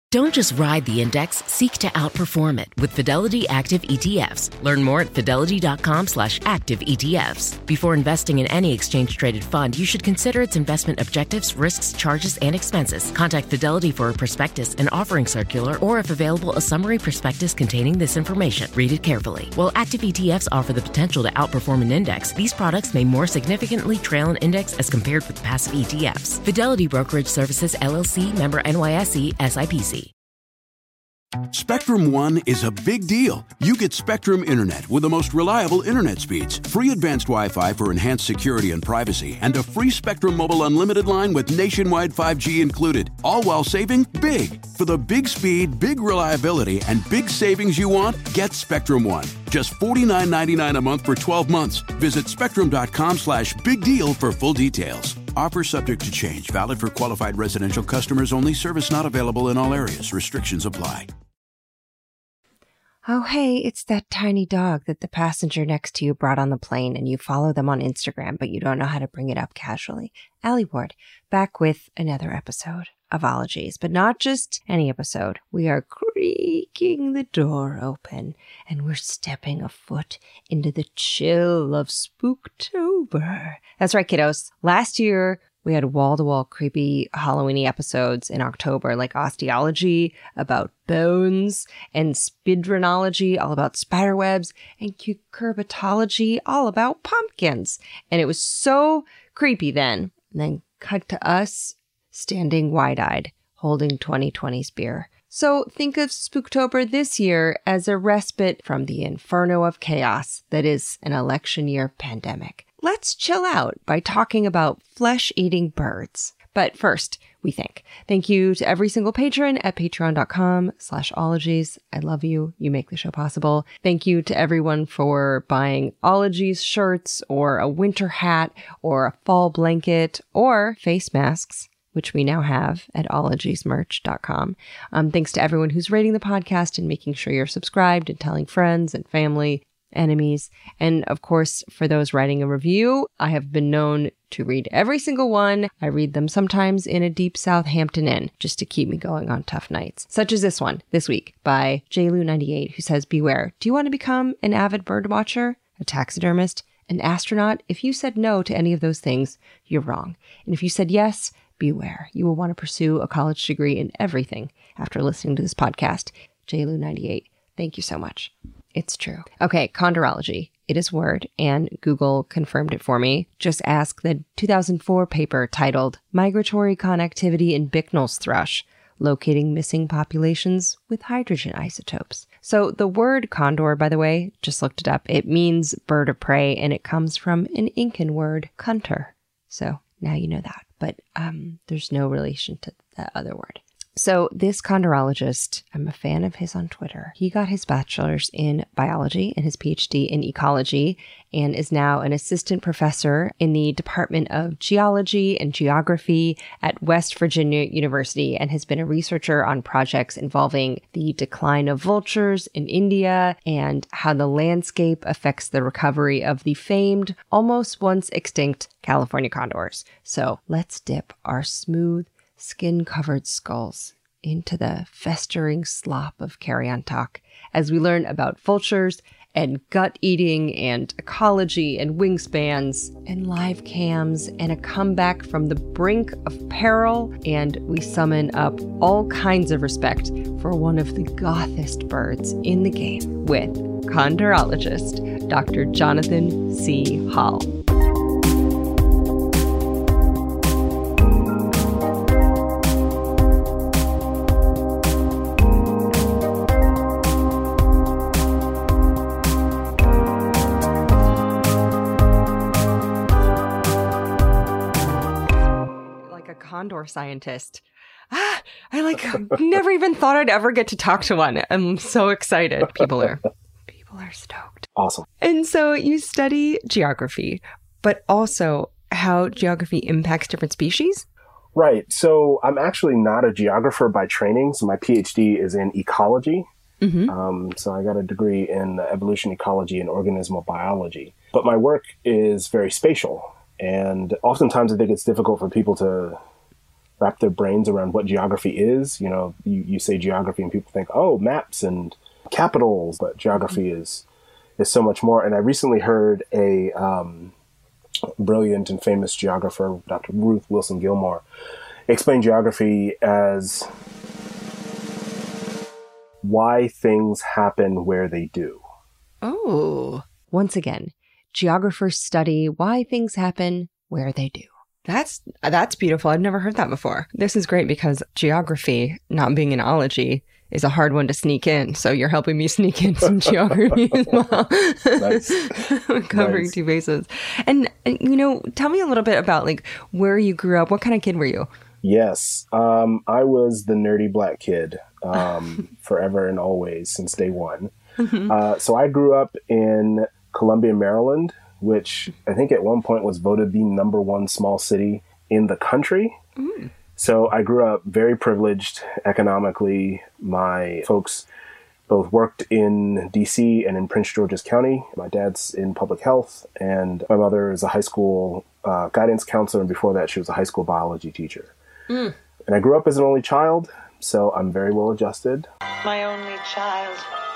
Don't just ride the index, seek to outperform it with Fidelity Active ETFs. Learn more at fidelity.com/active ETFs. Before investing in any exchange-traded fund, you should consider its investment objectives, risks, charges, and expenses. Contact Fidelity for a prospectus, an offering circular, or if available, a summary prospectus containing this information. Read it carefully. While active ETFs offer the potential to outperform an index, these products may more significantly trail an index as compared with passive ETFs. Fidelity Brokerage Services, LLC, member NYSE, SIPC. Spectrum One is a big deal. You get Spectrum Internet with the most reliable internet speeds, free advanced Wi-Fi for enhanced security and privacy, and a free Spectrum Mobile Unlimited line with nationwide 5G included, all while saving big. For the big speed, big reliability, and big savings you want, get Spectrum One. Just $49.99 a month for 12 months. Visit spectrum.com/big deal for full details. Offer subject to change. Valid for qualified residential customers only. Service not available in all areas. Restrictions apply. Oh, hey, it's that tiny dog that the passenger next to you brought on the plane, and you follow them on Instagram, but you don't know how to bring it up casually. Allie Ward, back with another episode of Ologies, but not just any episode. We are creaking the door open, and we're stepping a foot into the chill of Spooktober. That's right, kiddos. Last year, we had wall-to-wall creepy Halloween-y episodes in October, like osteology, about bones, and spidronology, all about spiderwebs, and cucurbitology, all about pumpkins. And it was so creepy then. And then cut to us standing wide-eyed, holding 2020's beer. So think of Spooktober this year as a respite from the inferno of chaos that is an election year pandemic. Let's chill out by talking about flesh-eating birds. But first, we thank you to every single patron at patreon.com/ologies. I love you. You make the show possible. Thank you to everyone for buying Ologies shirts or a winter hat or a fall blanket or face masks, which we now have at ologiesmerch.com. Thanks to everyone who's rating the podcast and making sure you're subscribed and telling friends and family, enemies. And of course, for those writing a review, I have been known to read every single one. I read them sometimes in a deep Southampton inn just to keep me going on tough nights. Such as this one this week by JLou98, who says, beware, do you want to become an avid bird watcher, a taxidermist, an astronaut? If you said no to any of those things, you're wrong. And if you said yes, beware. You will want to pursue a college degree in everything after listening to this podcast. JLou98, thank you so much. It's true. Okay, chondrology. It is word, and Google confirmed it for me. Just ask the 2004 paper titled Migratory Connectivity in Bicknell's Thrush, Locating Missing Populations with Hydrogen Isotopes. So the word condor, by the way, just looked it up. It means bird of prey, and it comes from an Incan word, kunter. So now you know that. But there's no relation to the other word. So this chondrologist, I'm a fan of his on Twitter. He got his bachelor's in biology and his PhD in ecology and is now an assistant professor in the Department of Geology and Geography at West Virginia University and has been a researcher on projects involving the decline of vultures in India and how the landscape affects the recovery of the famed, almost once extinct California condors. So let's dip our smooth, skin-covered skulls into the festering slop of carrion talk as we learn about vultures and gut eating and ecology and wingspans and live cams and a comeback from the brink of peril, and we summon up all kinds of respect for one of the gothest birds in the game with chondrologist Dr. Jonathan C. Hall. Condor scientist. I never even thought I'd ever get to talk to one. I'm so excited. People are stoked. Awesome. And so you study geography, but also how geography impacts different species? Right. So I'm actually not a geographer by training. So my PhD is in ecology. Mm-hmm. So I got a degree in evolution, ecology, and organismal biology. But my work is very spatial. And oftentimes I think it's difficult for people to wrap their brains around what geography is. You say geography and people think, oh, maps and capitals, but geography is so much more. And I recently heard a brilliant and famous geographer, Dr. Ruth Wilson Gilmore, explain geography as why things happen where they do. Oh, once again, geographers study why things happen where they do. That's beautiful. I've never heard that before. This is great because geography, not being an ology, is a hard one to sneak in. So you're helping me sneak in some geography as well. Nice. Covering Nice. two bases. And, tell me a little bit about where you grew up. What kind of kid were you? Yes. I was the nerdy black kid forever and always since day one. So I grew up in Columbia, Maryland, which I think at one point was voted the #1 small city in the country. Mm. So I grew up very privileged economically. My folks both worked in D.C. and in Prince George's County. My dad's in public health, and my mother is a high school guidance counselor, and before that, she was a high school biology teacher. Mm. And I grew up as an only child, so I'm very well adjusted. My only child.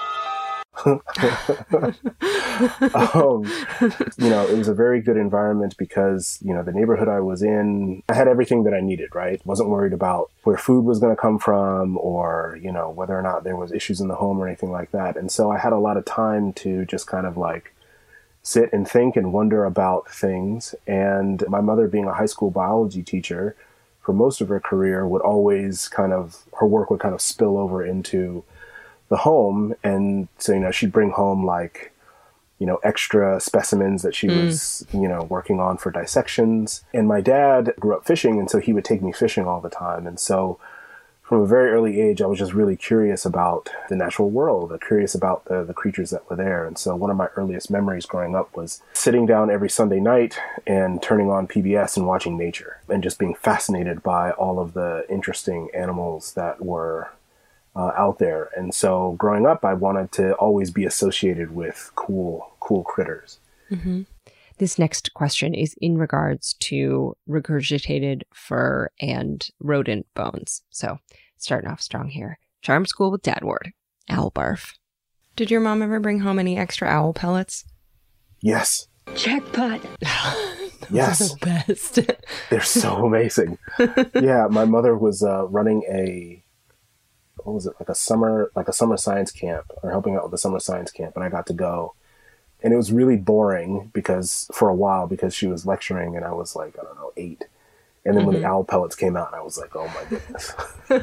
It was a very good environment because, the neighborhood I was in, I had everything that I needed, right? Wasn't worried about where food was going to come from or, whether or not there was issues in the home or anything like that. And so I had a lot of time to just kind of sit and think and wonder about things. And my mother, being a high school biology teacher for most of her career, would always her work would kind of spill over into the home. And so, she'd bring home extra specimens that she was, working on for dissections. And my dad grew up fishing, and so he would take me fishing all the time. And so from a very early age, I was just really curious about the natural world, curious about the creatures that were there. And so one of my earliest memories growing up was sitting down every Sunday night and turning on PBS and watching nature and just being fascinated by all of the interesting animals that were out there. And so growing up, I wanted to always be associated with cool critters. Mm-hmm. This next question is in regards to regurgitated fur and rodent bones. So starting off strong here. Charm school with Dad Ward. Owl barf. Did your mom ever bring home any extra owl pellets? Yes. Jackpot. Yes. Those are the best. They're so amazing. Yeah, my mother was running what was it, like a summer science camp, or helping out with the summer science camp, and I got to go. And it was really boring for a while because she was lecturing and I was 8. And then when the owl pellets came out, I was like, oh my goodness.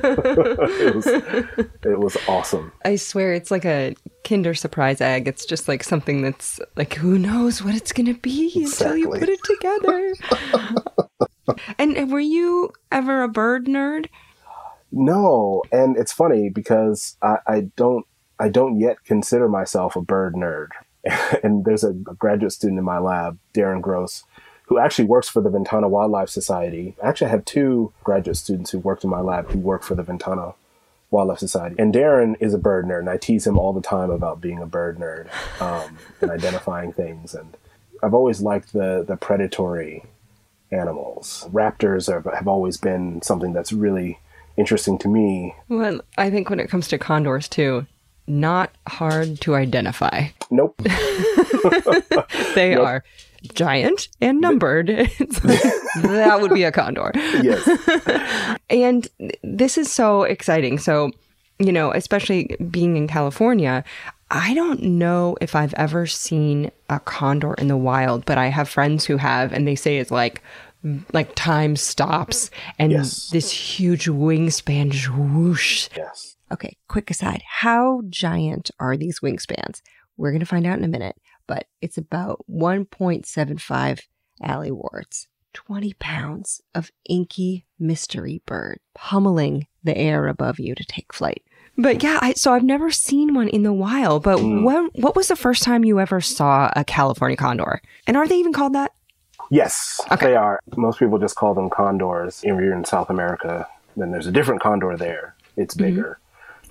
It was awesome. I swear it's like a Kinder Surprise egg. It's just something that's who knows what it's going to be until you put it together. And were you ever a bird nerd? No, and it's funny because I don't yet consider myself a bird nerd. And there's a graduate student in my lab, Darren Gross, who actually works for the Ventana Wildlife Society. Actually, I have 2 graduate students who worked in my lab who work for the Ventana Wildlife Society. And Darren is a bird nerd, and I tease him all the time about being a bird nerd and identifying things. And I've always liked the predatory animals. Raptors have always been something that's really interesting to me. Well, I think when it comes to condors too, not hard to identify. Nope. They are giant and numbered. That would be a condor. Yes. And this is so exciting. So, especially being in California, I don't know if I've ever seen a condor in the wild, but I have friends who have, and they say it's like time stops and this huge wingspan just whoosh. Yes. Okay, quick aside. How giant are these wingspans? We're going to find out in a minute, but it's about 1.75 Allie Wards. 20 pounds of inky mystery bird pummeling the air above you to take flight. But yeah, so I've never seen one in the wild, but what was the first time you ever saw a California condor? And are they even called that? Yes, okay. They are. Most people just call them condors. If you're in South America, then there's a different condor there. It's bigger.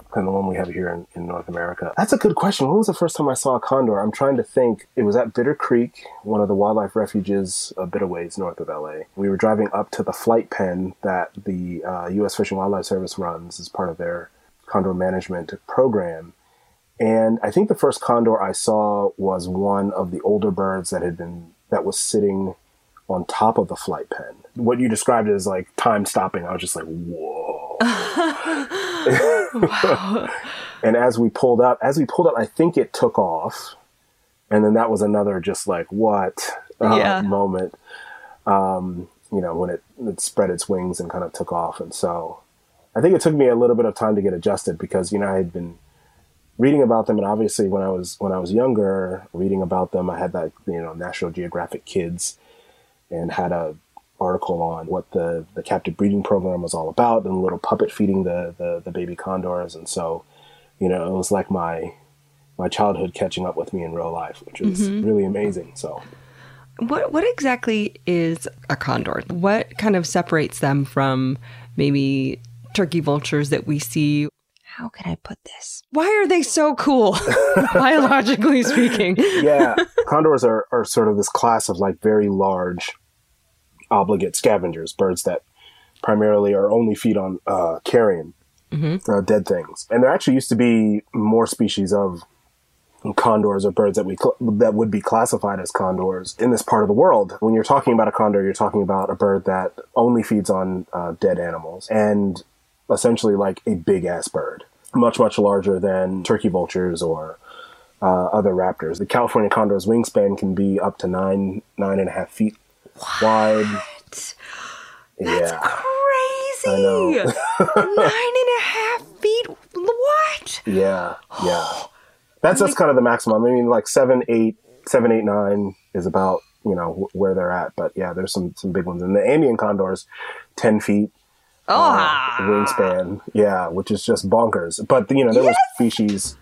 and the one we have here in North America. That's a good question. When was the first time I saw a condor? I'm trying to think. It was at Bitter Creek, one of the wildlife refuges a bit of ways north of LA. We were driving up to the flight pen that the U.S. Fish and Wildlife Service runs as part of their condor management program. And I think the first condor I saw was one of the older birds that was sitting on top of the flight pen. What you described as like time stopping, I was just like, whoa. Wow. And as we pulled up, I think it took off. And then that was another just like, what moment, when it spread its wings and kind of took off. And so I think it took me a little bit of time to get adjusted because, I had been reading about them. And obviously when I was younger, reading about them, I had that, National Geographic Kids and had a article on what the captive breeding program was all about and a little puppet feeding the baby condors. And so, it was like my childhood catching up with me in real life, which is really amazing. So what exactly is a condor? What kind of separates them from maybe turkey vultures that we see? How can I put this? Why are they so cool, biologically speaking? Yeah, condors are sort of this class of like very large obligate scavengers, birds that primarily are only feed on carrion, dead things. And there actually used to be more species of condors or birds that would be classified as condors in this part of the world. When you're talking about a condor, you're talking about a bird that only feeds on dead animals and essentially like a big ass bird, much, much larger than turkey vultures or other raptors. The California condor's wingspan can be up to 9.5 feet wide. That's I crazy. know. 9.5 feet. What? Yeah. That's kind of the maximum. I mean, like 7, 8, 9 is about, where they're at. But yeah, there's some big ones. And the Andean condors, 10 feet wingspan. Yeah, which is just bonkers. But, there was species...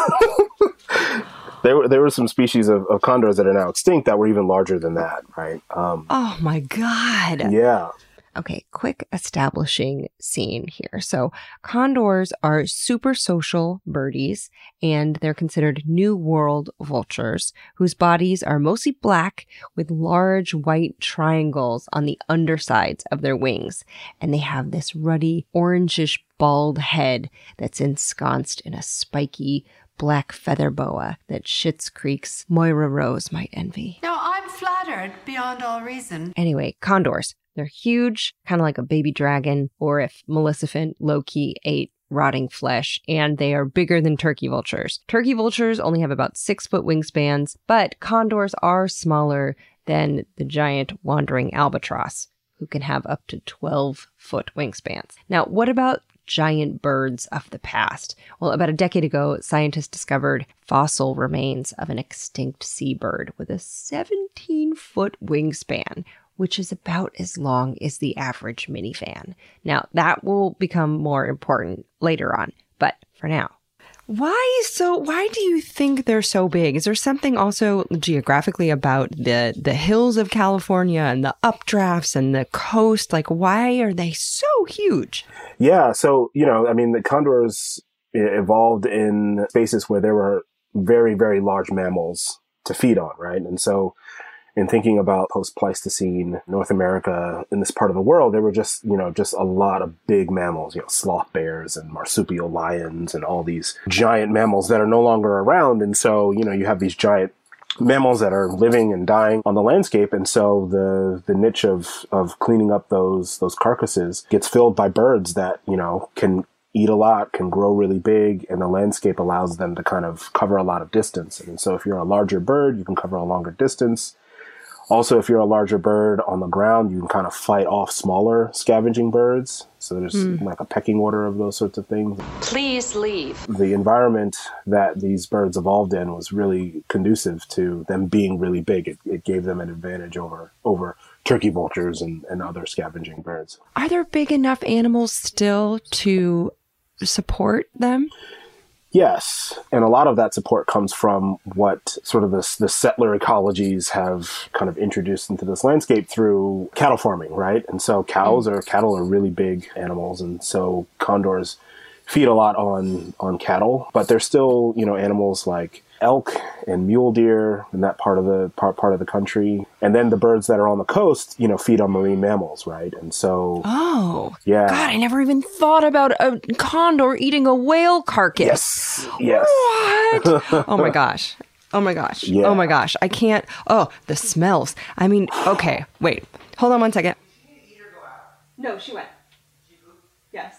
There were some species of condors that are now extinct that were even larger than that, right? Oh my God. Yeah. Okay, quick establishing scene here. So condors are super social birdies, and they're considered New World vultures, whose bodies are mostly black with large white triangles on the undersides of their wings. And they have this ruddy, orangish, bald head that's ensconced in a spiky black feather boa that Schitt's Creek's Moira Rose might envy. Now, I'm flattered beyond all reason. Anyway, condors. They're huge, kind of like a baby dragon, or if Maleficent low-key ate rotting flesh, and they are bigger than turkey vultures. Turkey vultures only have about 6-foot wingspans, but condors are smaller than the giant wandering albatross, who can have up to 12-foot wingspans. Now, what about giant birds of the past? Well, about a decade ago, scientists discovered fossil remains of an extinct seabird with a 17-foot wingspan, which is about as long as the average minivan. Now, that will become more important later on, but for now. Why do you think they're so big? Is there something also geographically about the hills of California and the updrafts and the coast? Like, why are they so huge? Yeah. So, the condors evolved in spaces where there were very, very large mammals to feed on, right? And so in thinking about post-Pleistocene North America in this part of the world, there were just a lot of big mammals, sloth bears and marsupial lions and all these giant mammals that are no longer around. And so, you have these giant mammals that are living and dying on the landscape. And so the niche of cleaning up those carcasses gets filled by birds that, can eat a lot, can grow really big, and the landscape allows them to kind of cover a lot of distance. And so if you're a larger bird, you can cover a longer distance. Also, if you're a larger bird on the ground, you can kind of fight off smaller scavenging birds. So there's like a pecking order of those sorts of things. Please leave. The environment that these birds evolved in was really conducive to them being really big. It gave them an advantage over turkey vultures and other scavenging birds. Are there big enough animals still to support them? Yes, and a lot of that support comes from what sort of the settler ecologies have kind of introduced into this landscape through cattle farming, right? And so cattle are really big animals, and so condors feed a lot on cattle, but there's still, animals like elk and mule deer in that part of the country. And then the birds that are on the coast, feed on marine mammals, right? And so yeah. God, I never even thought about a condor eating a whale carcass. Yes. What? Oh my gosh. Yeah. Oh my gosh. I can't. Oh, the smells. I mean, okay, wait. Hold on one second. No, she went. Yes.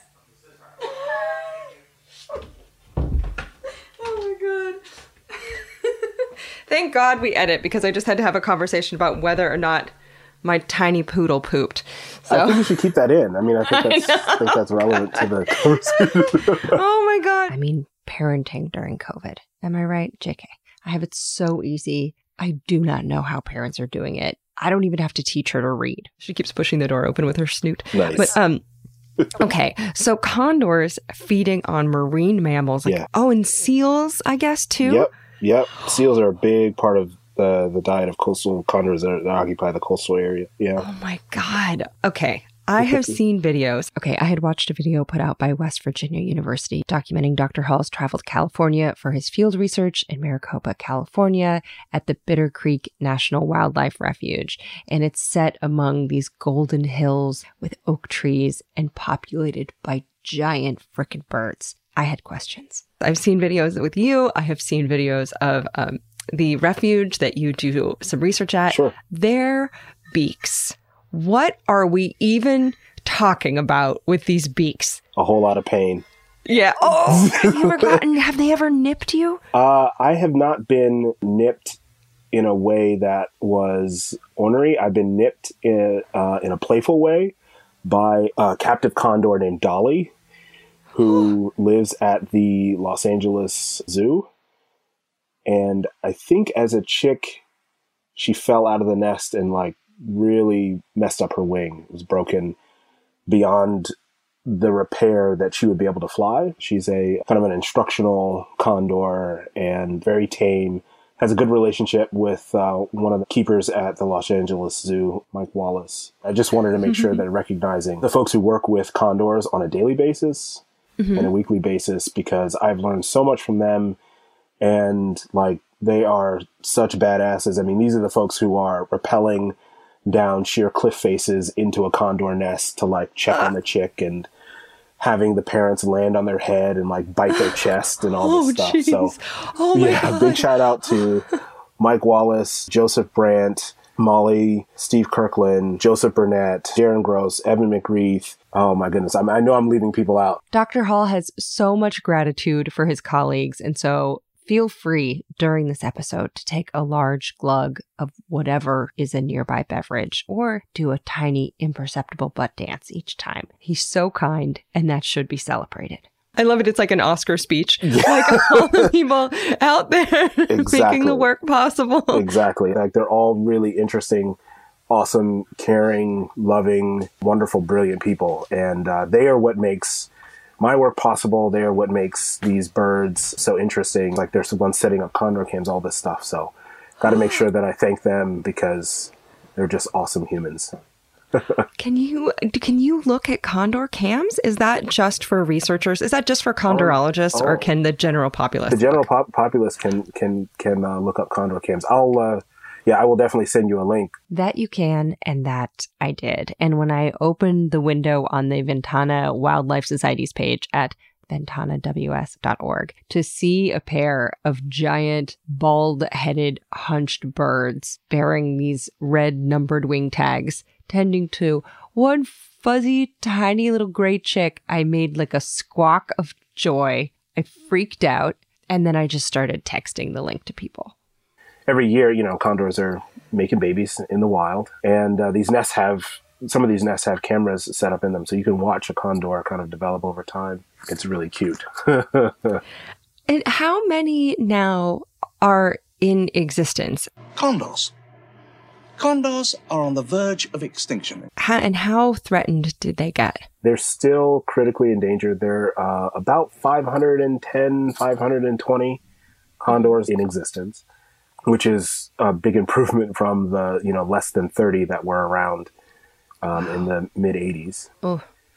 Oh my God. Thank God we edit, because I just had to have a conversation about whether or not my tiny poodle pooped. So I think we should keep that in. I mean, I think that's relevant to the conversation. Oh my God. I mean, parenting during COVID. Am I right? JK. I have it so easy. I do not know how parents are doing it. I don't even have to teach her to read. She keeps pushing the door open with her snoot. Nice. But okay, so condors feeding on marine mammals, and seals, I guess, too. Yep. Seals are a big part of the diet of coastal condors that occupy the coastal area. Yeah. Oh my God. Okay. I have seen videos. Okay, I had watched a video put out by West Virginia University documenting Dr. Hall's travel to California for his field research in Maricopa, California at the Bitter Creek National Wildlife Refuge. And it's set among these golden hills with oak trees and populated by giant frickin' birds. I had questions. I've seen videos with you. I have seen videos of the refuge that you do some research at. Sure. Their beaks. What are we even talking about with these beaks? A whole lot of pain. Yeah. Oh, have they ever nipped you? I have not been nipped in a way that was ornery. I've been nipped in a playful way by a captive condor named Dolly, who lives at the Los Angeles Zoo. And I think as a chick, she fell out of the nest and really messed up her wing. It was broken beyond the repair that she would be able to fly. She's a kind of an instructional condor and very tame, has a good relationship with one of the keepers at the Los Angeles Zoo, Mike Wallace. I just wanted to make sure that recognizing the folks who work with condors on a daily basis and a weekly basis, because I've learned so much from them, and they are such badasses. I mean, these are the folks who are rappelling down sheer cliff faces into a condor nest to check on the chick, and having the parents land on their head and bite their chest and all this stuff. Geez. So God. Big shout out to Mike Wallace, Joseph Brandt, Molly, Steve Kirkland, Joseph Burnett, Darren Gross, Evan McGreeth. Oh my goodness. I know I'm leaving people out. Dr. Hall has so much gratitude for his colleagues, and so feel free during this episode to take a large glug of whatever is a nearby beverage, or do a tiny imperceptible butt dance each time. He's so kind, and that should be celebrated. I love it. It's like an Oscar speech. All the people out there making the work possible. Exactly. They're all really interesting, awesome, caring, loving, wonderful, brilliant people. And they are what makes my work possible. They are what makes these birds so interesting. They're the ones setting up condor cams, all this stuff. So got to make sure that I thank them, because they're just awesome humans. Can you look at condor cams? Is that just for researchers? Is that just for condorologists, or can the general populace? The general populace can look up condor cams. I will definitely send you a link. That you can, and that I did. And when I opened the window on the Ventana Wildlife Society's page at ventanaws.org to see a pair of giant, bald-headed, hunched birds bearing these red numbered wing tags, tending to one fuzzy, tiny little gray chick, I made a squawk of joy. I freaked out, and then I just started texting the link to people. Every year, condors are making babies in the wild, and some of these nests have cameras set up in them, so you can watch a condor kind of develop over time. It's really cute. And how many now are in existence? Condors. Condors are on the verge of extinction. How threatened did they get? They're still critically endangered. There are about 510, 520 condors in existence, which is a big improvement from the less than 30 that were around in the mid 80s. Oh.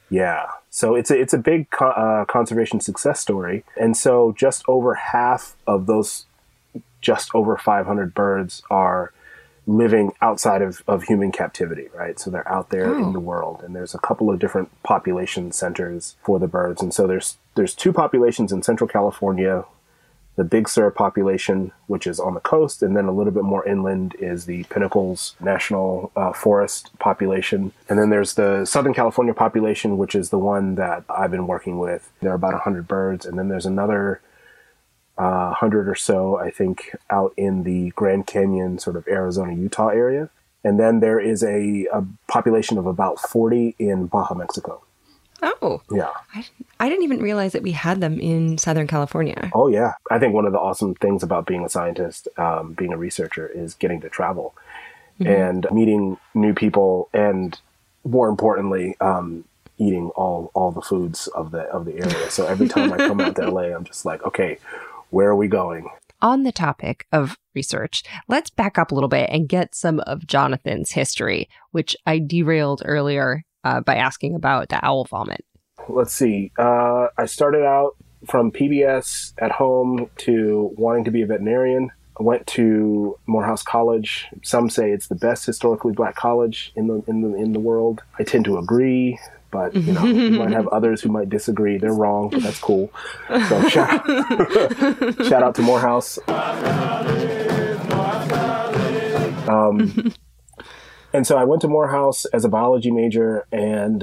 Yeah. So it's a big conservation success story. And so just over half of those just over 500 birds are living outside of human captivity, right? So they're out there in the world, and there's a couple of different population centers for the birds. And so there's two populations in Central California, the Big Sur population, which is on the coast, and then a little bit more inland is the Pinnacles National Forest population. And then there's the Southern California population, which is the one that I've been working with. There are about 100 birds, and then there's another 100 or so, I think, out in the Grand Canyon, sort of Arizona, Utah area. And then there is a population of about 40 in Baja, Mexico. Oh. Yeah. I didn't even realize that we had them in Southern California. Oh, yeah. I think one of the awesome things about being a scientist, being a researcher, is getting to travel and meeting new people, and more importantly, eating all the foods of the area. So every time I come out to LA, I'm just like, okay, where are we going? On the topic of research, let's back up a little bit and get some of Jonathan's history, which I derailed earlier by asking about the owl vomit. Let's see. I started out from PBS at home to wanting to be a veterinarian. I went to Morehouse College. Some say it's the best historically Black college in the world. I tend to agree. But, you know, you might have others who might disagree. They're wrong, but that's cool. So shout out to Morehouse. And so I went to Morehouse as a biology major. And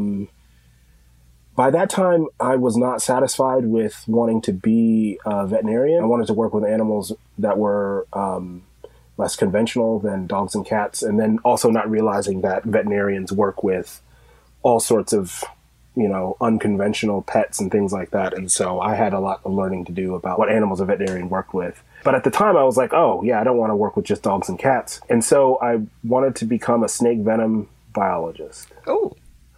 by that time, I was not satisfied with wanting to be a veterinarian. I wanted to work with animals that were less conventional than dogs and cats. And then also not realizing that veterinarians work with all sorts of, you know, unconventional pets and things like that. And so I had a lot of learning to do about what animals a veterinarian worked with. But at the time I was like, oh yeah, I don't want to work with just dogs and cats. And so I wanted to become a snake venom biologist. Oh.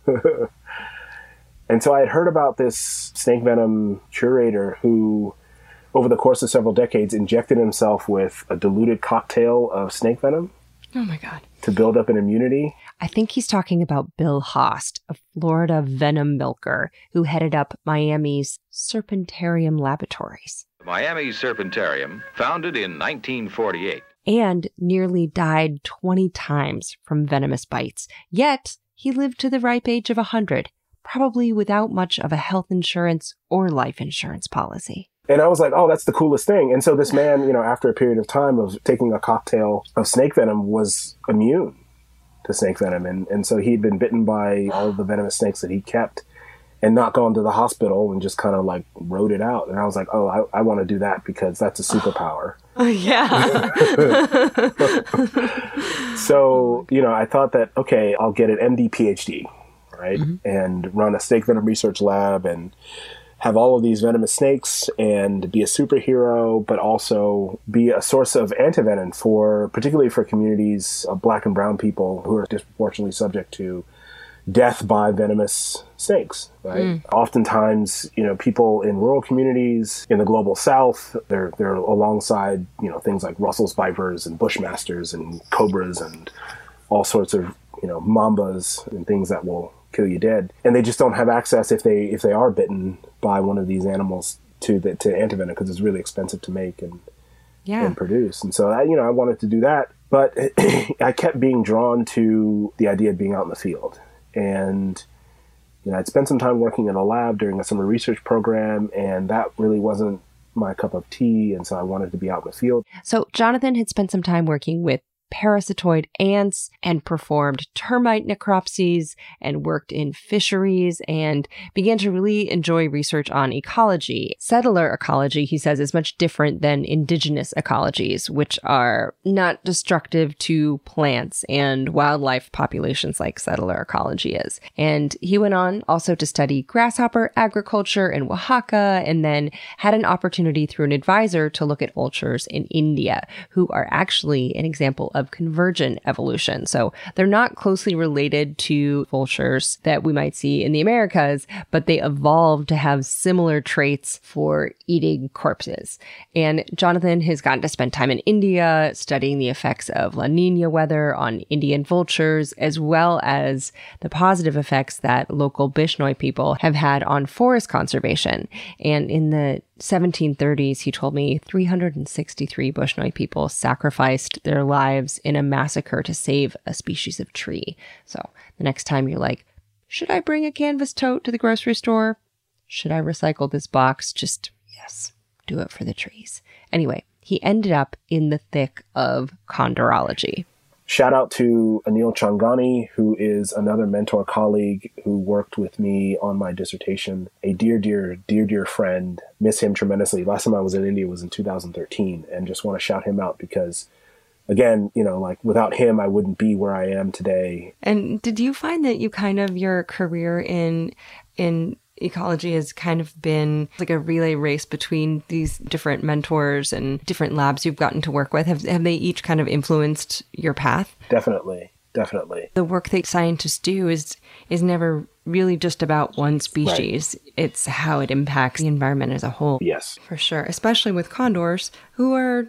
And so I had heard about this snake venom curator who, over the course of several decades, injected himself with a diluted cocktail of snake venom. Oh my God. To build up an immunity. I think he's talking about Bill Haast, a Florida venom milker who headed up Miami's Serpentarium Laboratories. Miami Serpentarium, founded in 1948. And nearly died 20 times from venomous bites. Yet, he lived to the ripe age of 100, probably without much of a health insurance or life insurance policy. And I was like, oh, that's the coolest thing. And so this man, you know, after a period of time of taking a cocktail of snake venom, was immune to snake venom. And so he'd been bitten by all of the venomous snakes that he kept and not gone to the hospital and just kind of like rode it out. And I was like, oh, I want to do that because that's a superpower. Yeah. So, you know, I thought that, okay, I'll get an MD PhD, right? And run a snake venom research lab and have all of these venomous snakes and be a superhero, but also be a source of antivenom particularly for communities of Black and brown people who are disproportionately subject to death by venomous snakes, right? Oftentimes, you know, people in rural communities in the global South, they're alongside, you know, things like Russell's vipers and bushmasters and cobras and all sorts of, you know, mambas and things that will kill you dead. And they just don't have access if they are bitten by one of these animals to antivenom because it's really expensive to make and produce. And so I wanted to do that, but I kept being drawn to the idea of being out in the field. And, you know, I'd spent some time working in a lab during a summer research program, and that really wasn't my cup of tea. And so I wanted to be out in the field. So Jonathan had spent some time working with parasitoid ants and performed termite necropsies and worked in fisheries and began to really enjoy research on ecology. Settler ecology, he says, is much different than indigenous ecologies, which are not destructive to plants and wildlife populations like settler ecology is. And he went on also to study grasshopper agriculture in Oaxaca and then had an opportunity through an advisor to look at vultures in India, who are actually an example of of convergent evolution. So they're not closely related to vultures that we might see in the Americas, but they evolved to have similar traits for eating corpses. And Jonathan has gotten to spend time in India studying the effects of La Nina weather on Indian vultures, as well as the positive effects that local Bishnoi people have had on forest conservation. And in the 1730s, he told me 363 Bishnoi people sacrificed their lives in a massacre to save a species of tree. So the next time you're like, should I bring a canvas tote to the grocery store? Should I recycle this box? Just, yes, do it for the trees. Anyway, he ended up in the thick of condorology. Shout out to Anil Changani, who is another mentor colleague who worked with me on my dissertation. A dear friend. Miss him tremendously. Last time I was in India was in 2013, and just want to shout him out because, again, you know, like without him, I wouldn't be where I am today. And did you find that you kind of, your career in ecology has kind of been like a relay race between these different mentors and different labs you've gotten to work with? Have they each kind of influenced your path? Definitely. The work that scientists do is never really just about one species. Right. It's how it impacts the environment as a whole. Yes. For sure. Especially with condors, who are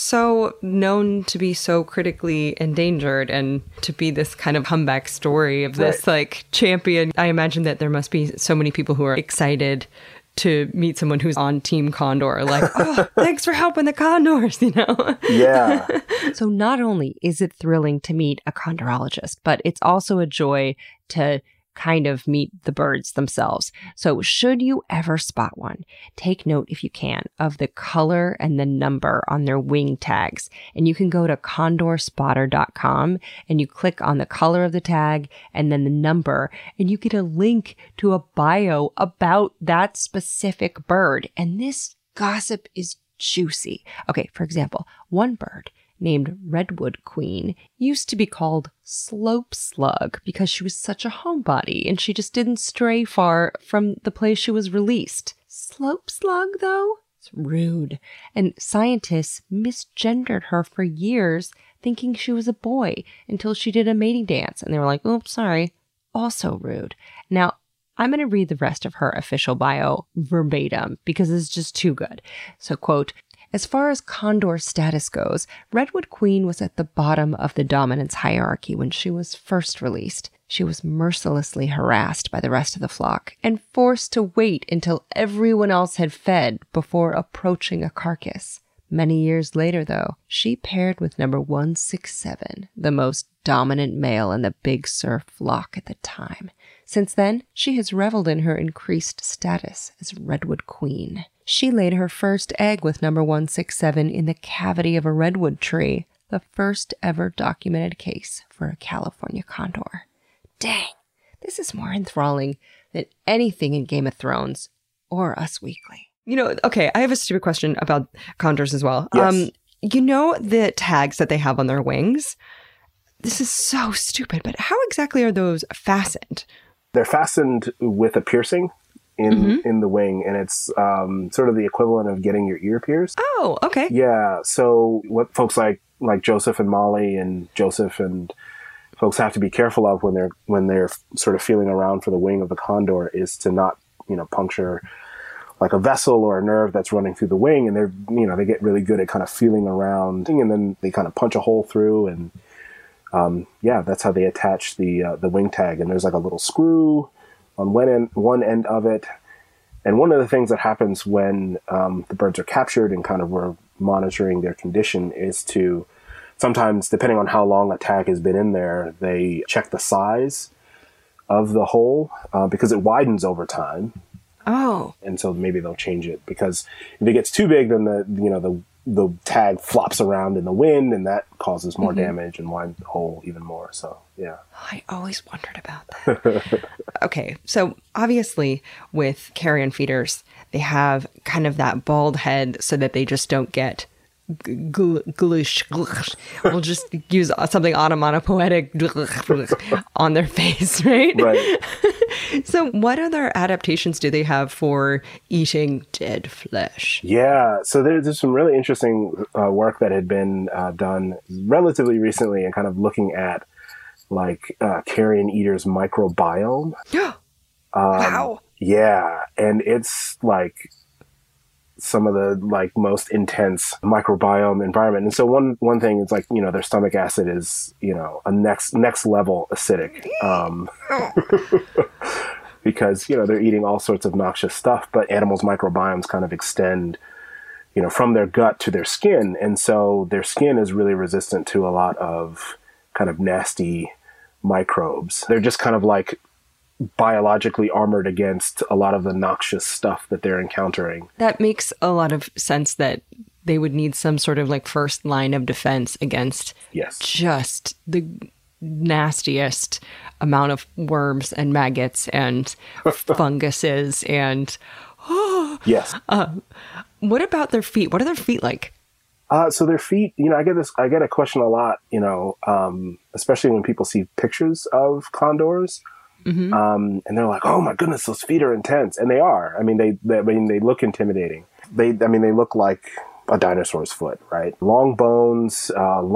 so known to be so critically endangered and to be this kind of comeback story of this like champion. I imagine that there must be so many people who are excited to meet someone who's on Team Condor, like, oh, thanks for helping the condors, you know? Yeah. So not only is it thrilling to meet a condorologist, but it's also a joy to kind of meet the birds themselves. So should you ever spot one, take note, if you can, of the color and the number on their wing tags. And you can go to condorspotter.com and you click on the color of the tag and then the number, and you get a link to a bio about that specific bird. And this gossip is juicy. Okay, for example, one bird named Redwood Queen used to be called Slope Slug because she was such a homebody and she just didn't stray far from the place she was released. Slope Slug, though? It's rude. And scientists misgendered her for years, thinking she was a boy until she did a mating dance. And they were like, oops, sorry. Also rude. Now, I'm going to read the rest of her official bio verbatim because it's just too good. So, quote, as far as condor status goes, Redwood Queen was at the bottom of the dominance hierarchy when she was first released. She was mercilessly harassed by the rest of the flock and forced to wait until everyone else had fed before approaching a carcass. Many years later, though, she paired with number 167, the most dominant male in the Big Sur flock at the time. Since then, she has reveled in her increased status as Redwood Queen. She laid her first egg with number 167 in the cavity of a redwood tree, the first ever documented case for a California condor. Dang, this is more enthralling than anything in Game of Thrones or Us Weekly. You know, okay, I have a stupid question about condors as well. Yes. You know the tags that they have on their wings? This is so stupid, but how exactly are those fastened? They're fastened with a piercing in the wing, and it's sort of the equivalent of getting your ear pierced. Oh, okay. Yeah, so what folks like Joseph and Molly and Joseph and folks have to be careful of when they're sort of feeling around for the wing of the condor is to not, puncture like a vessel or a nerve that's running through the wing, and they get really good at kind of feeling around, and then they kind of punch a hole through, and that's how they attach the wing tag. And there's like a little screw on one end of it. And one of the things that happens when the birds are captured and kind of we're monitoring their condition is to sometimes, depending on how long a tag has been in there, they check the size of the hole because it widens over time. Oh. And so maybe they'll change it, because if it gets too big, then the tag flops around in the wind, and that causes more damage and widens the hole even more. So, yeah. I always wondered about that. Okay, so obviously with carrion feeders, they have kind of that bald head so that they just don't get glush. We'll just use something onomatopoetic on their face, right? Right. So what other adaptations do they have for eating dead flesh? Yeah, so there's some really interesting work that had been done relatively recently and kind of looking at like carrion eaters' microbiome. Wow. Yeah, and it's like some of the like most intense microbiome environment. And so one thing is like, you know, their stomach acid is, you know, a next level acidic. Because, you know, they're eating all sorts of noxious stuff, but animals' microbiomes kind of extend, you know, from their gut to their skin. And so their skin is really resistant to a lot of kind of nasty microbes. They're just kind of like biologically armored against a lot of the noxious stuff that they're encountering. That makes a lot of sense that they would need some sort of like first line of defense against just the nastiest amount of worms and maggots and funguses and yes. What about their feet? What are their feet like? So their feet, you know, I get a question a lot, you know, especially when people see pictures of condors. Mm-hmm. And they're like, "Oh my goodness, those feet are intense," and they are. I mean, they look intimidating. They look like a dinosaur's foot, right? Long bones,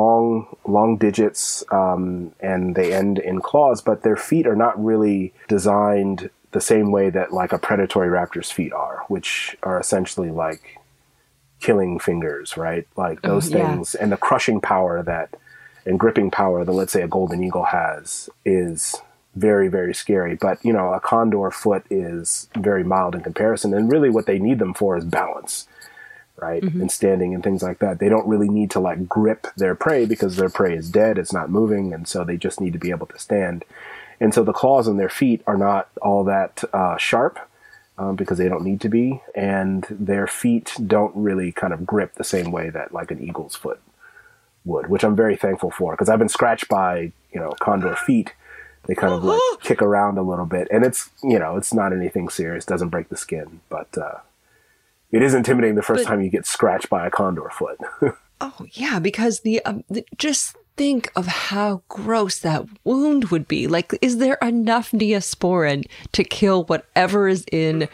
long digits, and they end in claws. But their feet are not really designed the same way that like a predatory raptor's feet are, which are essentially like killing fingers, right? Like those things, and the crushing power and gripping power that, let's say, a golden eagle has is very, very scary. But, you know, a condor foot is very mild in comparison. And really what they need them for is balance, right? Mm-hmm. And standing and things like that. They don't really need to like grip their prey because their prey is dead. It's not moving. And so they just need to be able to stand. And so the claws on their feet are not all that sharp because they don't need to be. And their feet don't really kind of grip the same way that like an eagle's foot would, which I'm very thankful for because I've been scratched by, you know, condor feet. They kind of like kick around a little bit, and it's, you know, it's not anything serious, doesn't break the skin, but it is intimidating the first time you get scratched by a condor foot. Oh yeah, because just think of how gross that wound would be. Like, is there enough Neosporin to kill whatever is in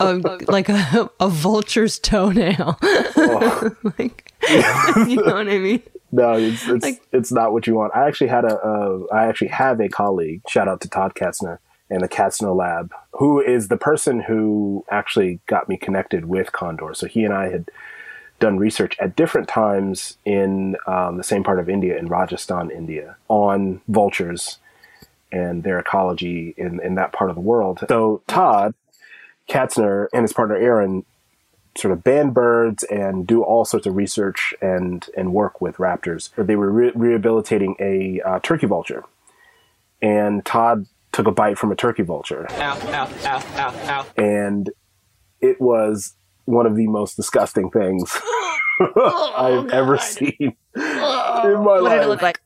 a vulture's toenail? Oh. Like, you know what I mean? No, it's not what you want. I actually have a colleague, shout out to Todd Katzner and the Katzner Lab, who is the person who actually got me connected with condor. So he and I had done research at different times in the same part of India, in Rajasthan, India, on vultures and their ecology in that part of the world. So Todd Katzner and his partner Aaron sort of ban birds and do all sorts of research and work with raptors. They were rehabilitating a turkey vulture. And Todd took a bite from a turkey vulture. Ow, ow, ow, ow, ow. And it was one of the most disgusting things I've ever seen in my life. What did it look like?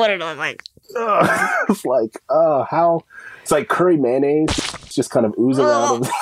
It's like, how? It's like curry mayonnaise just kind of oozing out of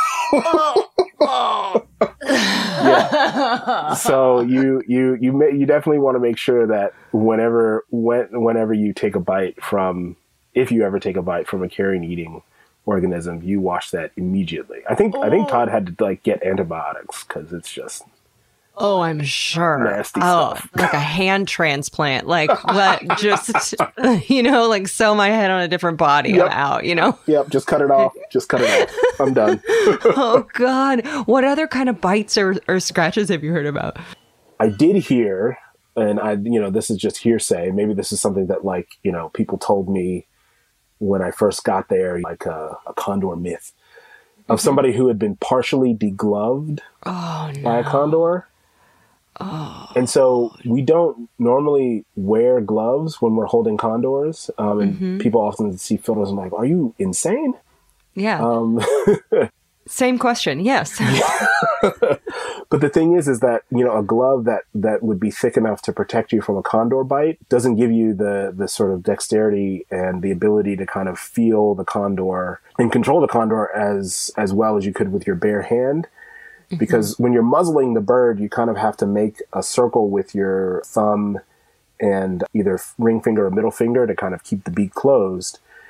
Yeah. So you definitely want to make sure that whenever you take a bite from, if you ever take a bite from a carrion eating organism, you wash that immediately. I think Todd had to like get antibiotics because it's just I'm sure nasty stuff. Like a hand transplant, like what? Just like sew my head on a different body. Yep. I'm out. Yep. Just cut it off. I'm done. Oh God! What other kind of bites or scratches have you heard about? I did hear, and this is just hearsay. Maybe this is something that people told me when I first got there, like a condor myth of somebody who had been partially degloved by a condor. Oh. And so we don't normally wear gloves when we're holding condors. And people often see photos and like, are you insane? Yeah. Same question. Yes. But the thing is that, a glove that would be thick enough to protect you from a condor bite doesn't give you the sort of dexterity and the ability to kind of feel the condor and control the condor as well as you could with your bare hand. Because when you're muzzling the bird, you kind of have to make a circle with your thumb and either ring finger or middle finger to kind of keep the beak closed.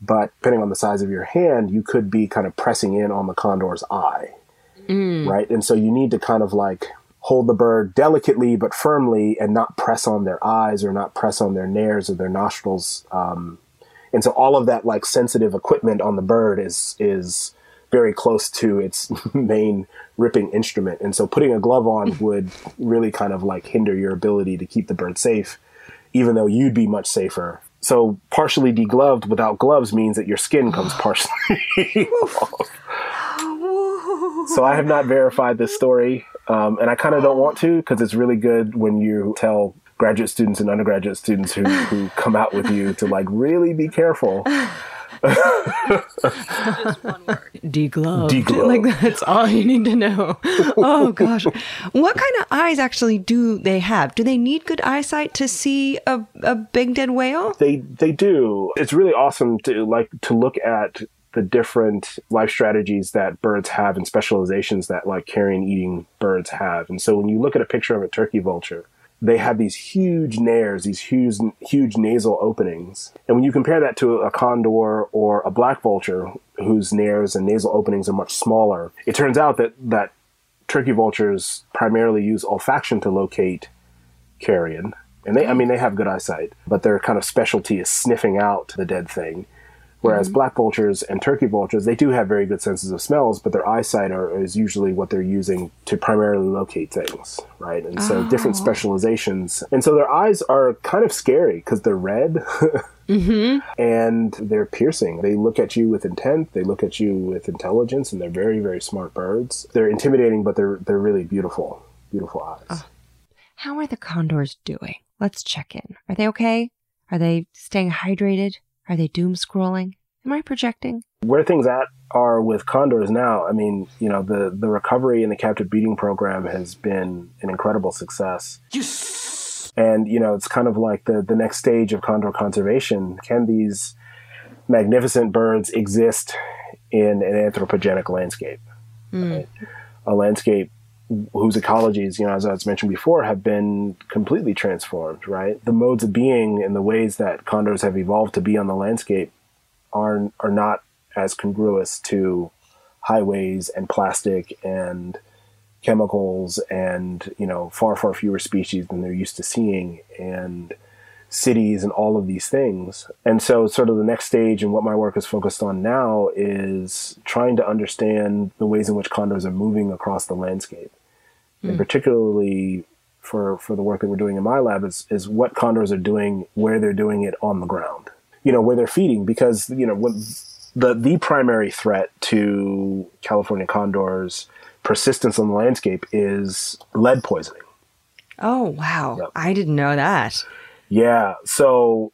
but depending on the size of your hand, you could be kind of pressing in on the condor's eye, right? And so you need to kind of like hold the bird delicately but firmly and not press on their eyes or not press on their nares or their nostrils. And so all of that like sensitive equipment on the bird is very close to its main ripping instrument. And so putting a glove on would really kind of like hinder your ability to keep the bird safe, even though you'd be much safer. So partially degloved without gloves means that your skin comes partially off. So I have not verified this story, and I kind of don't want to, because it's really good when you tell graduate students and undergraduate students who come out with you to like really be careful. Just one word. Degloved. Like that's all you need to know. Oh gosh. What kind of eyes actually do they have? Do they need good eyesight to see a big dead whale? They do. It's really awesome to look at the different life strategies that birds have and specializations that like carrion eating birds have. And so when you look at a picture of a turkey vulture, they have these huge nares, these huge nasal openings. And when you compare that to a condor or a black vulture, whose nares and nasal openings are much smaller, it turns out that turkey vultures primarily use olfaction to locate carrion. And they have good eyesight, but their kind of specialty is sniffing out the dead thing. Whereas black vultures and turkey vultures, they do have very good senses of smells, but their eyesight is usually what they're using to primarily locate things, right? And so different specializations. And so their eyes are kind of scary because they're red and they're piercing. They look at you with intent. They look at you with intelligence, and they're very, very smart birds. They're intimidating, but they're really beautiful, beautiful eyes. How are the condors doing? Let's check in. Are they okay? Are they staying hydrated? Are they doom scrolling? Am I projecting? Where things are with condors now, I mean, the recovery in the captive breeding program has been an incredible success. Yes! And, it's kind of like the next stage of condor conservation. Can these magnificent birds exist in an anthropogenic landscape? Right? A landscape whose ecologies, as I mentioned before, have been completely transformed, right? The modes of being and the ways that condors have evolved to be on the landscape are not as congruous to highways and plastic and chemicals and, far, far fewer species than they're used to seeing, and cities and all of these things. And so sort of the next stage and what my work is focused on now is trying to understand the ways in which condors are moving across the landscape. And particularly for the work that we're doing in my lab is what condors are doing, where they're doing it on the ground, where they're feeding, because, when the primary threat to California condors' persistence on the landscape is lead poisoning. Oh, wow. Yep. I didn't know that. Yeah. So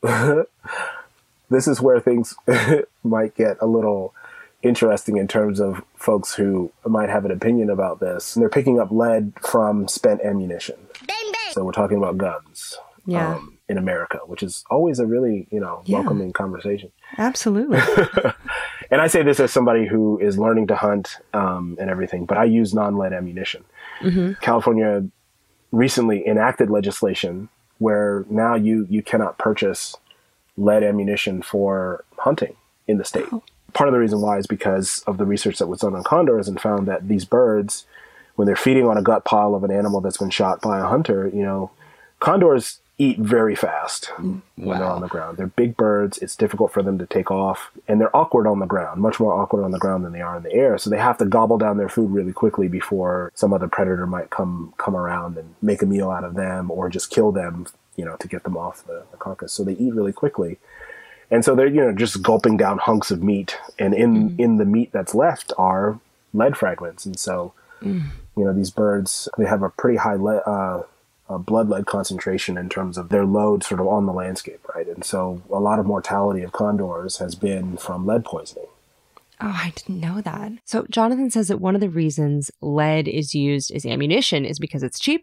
this is where things might get a little interesting in terms of folks who might have an opinion about this. And they're picking up lead from spent ammunition. Bang, bang. So we're talking about guns in America, which is always a really, welcoming conversation. Absolutely. And I say this as somebody who is learning to hunt and everything, but I use non-lead ammunition. California recently enacted legislation where now you cannot purchase lead ammunition for hunting in the state. Part of the reason why is because of the research that was done on condors, and found that these birds, when they're feeding on a gut pile of an animal that's been shot by a hunter, condors eat very fast when they're on the ground. They're big birds. It's difficult for them to take off, and they're awkward on the ground, much more awkward on the ground than they are in the air. So they have to gobble down their food really quickly before some other predator might come around and make a meal out of them, or just kill them, to get them off the carcass. So they eat really quickly. And so they're, just gulping down hunks of meat, and in the meat that's left are lead fragments. And so, these birds, they have a pretty high blood lead concentration in terms of their load sort of on the landscape, right? And so a lot of mortality of condors has been from lead poisoning. Oh, I didn't know that. So Jonathan says that one of the reasons lead is used as ammunition is because it's cheap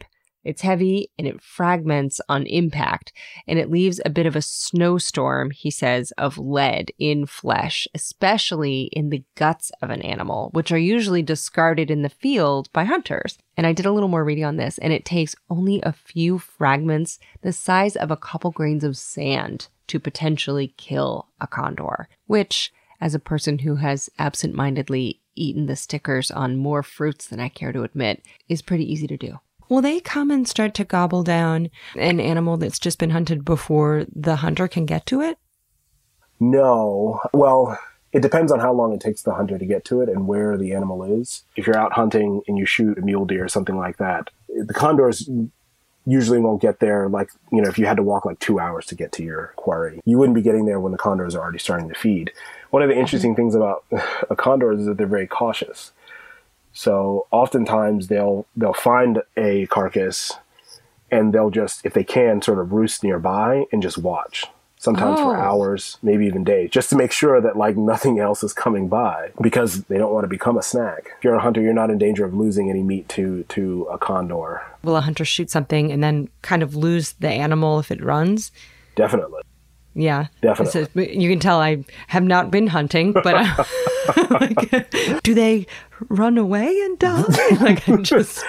It's heavy and it fragments on impact, and it leaves a bit of a snowstorm, he says, of lead in flesh, especially in the guts of an animal, which are usually discarded in the field by hunters. And I did a little more reading on this, and it takes only a few fragments the size of a couple grains of sand to potentially kill a condor, which, as a person who has absentmindedly eaten the stickers on more fruits than I care to admit, is pretty easy to do. Will they come and start to gobble down an animal that's just been hunted before the hunter can get to it? No. Well, it depends on how long it takes the hunter to get to it and where the animal is. If you're out hunting and you shoot a mule deer or something like that, the condors usually won't get there. Like, you know, if you had to walk like 2 hours to get to your quarry, you wouldn't be getting there when the condors are already starting to feed. One of the interesting things about a condor is that they're very cautious. So oftentimes they'll find a carcass and they'll just, if they can, sort of roost nearby and just watch. Sometimes for hours, maybe even days, just to make sure that like nothing else is coming by, because they don't want to become a snack. If you're a hunter, you're not in danger of losing any meat to a condor. Will a hunter shoot something and then kind of lose the animal if it runs? Definitely. Yeah. Definitely. So you can tell I have not been hunting, but like, do they run away and die? Like, I just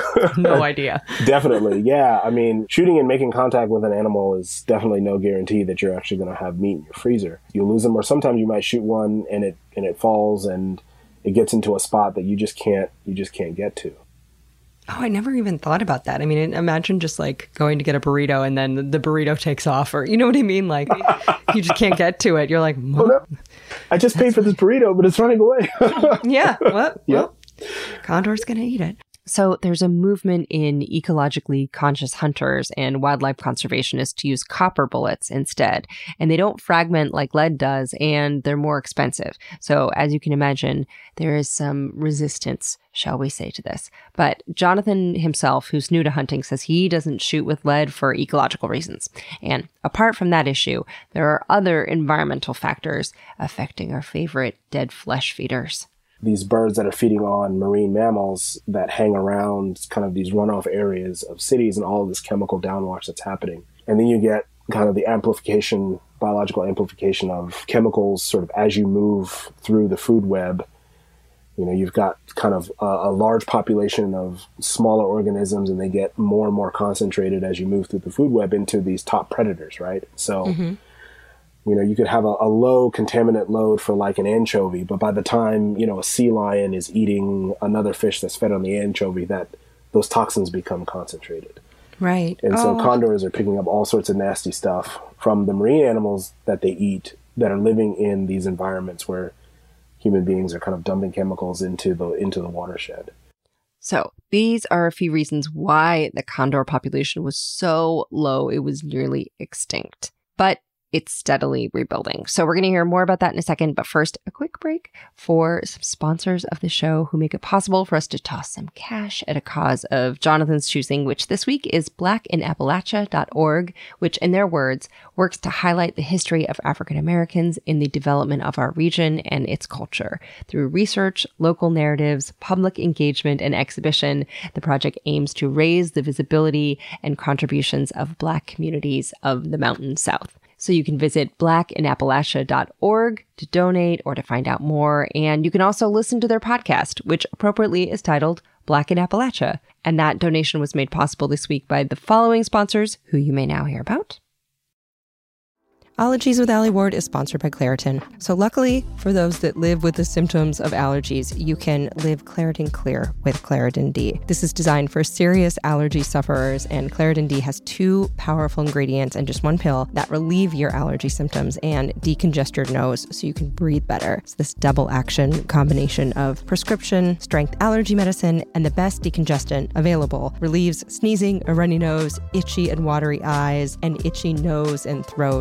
no idea. Definitely. Yeah. I mean, shooting and making contact with an animal is definitely no guarantee that you're actually going to have meat in your freezer. You'll lose them, or sometimes you might shoot one and it falls and it gets into a spot that you just can't get to. Oh, I never even thought about that. I mean, imagine just like going to get a burrito and then the burrito takes off, or you know what I mean? Like you just can't get to it. You're like, oh, no. I just paid for this burrito, but it's running away. Yeah. What? Yep. Well, condor's going to eat it. So there's a movement in ecologically conscious hunters and wildlife conservationists to use copper bullets instead. And they don't fragment like lead does, and they're more expensive. So as you can imagine, there is some resistance, shall we say, to this. But Jonathan himself, who's new to hunting, says he doesn't shoot with lead for ecological reasons. And apart from that issue, there are other environmental factors affecting our favorite dead flesh feeders. These birds that are feeding on marine mammals that hang around kind of these runoff areas of cities and all of this chemical downwash that's happening. And then you get kind of the amplification, biological amplification of chemicals sort of as you move through the food web. You know, you've got kind of a large population of smaller organisms, and they get more and more concentrated as you move through the food web into these top predators, right? So, you know, you could have a low contaminant load for like an anchovy, but by the time, you know, a sea lion is eating another fish that's fed on the anchovy, that those toxins become concentrated. Right. And so condors are picking up all sorts of nasty stuff from the marine animals that they eat that are living in these environments where human beings are kind of dumping chemicals into the watershed. So these are a few reasons why the condor population was so low it was nearly extinct. But it's steadily rebuilding. So we're going to hear more about that in a second. But first, a quick break for some sponsors of the show who make it possible for us to toss some cash at a cause of Jonathan's choosing, which this week is blackinappalachia.org, which in their words works to highlight the history of African Americans in the development of our region and its culture. Through research, local narratives, public engagement, and exhibition, the project aims to raise the visibility and contributions of Black communities of the Mountain South. So you can visit blackinappalachia.org to donate or to find out more. And you can also listen to their podcast, which appropriately is titled Black in Appalachia. And that donation was made possible this week by the following sponsors, who you may now hear about. Ologies with Allie Ward is sponsored by Claritin. So luckily, for those that live with the symptoms of allergies, you can live Claritin Clear with Claritin D. This is designed for serious allergy sufferers, and Claritin D has 2 powerful ingredients and just 1 pill that relieve your allergy symptoms and decongest your nose so you can breathe better. It's this double action combination of prescription strength allergy medicine and the best decongestant available. Relieves sneezing, a runny nose, itchy and watery eyes, and itchy nose and throat, and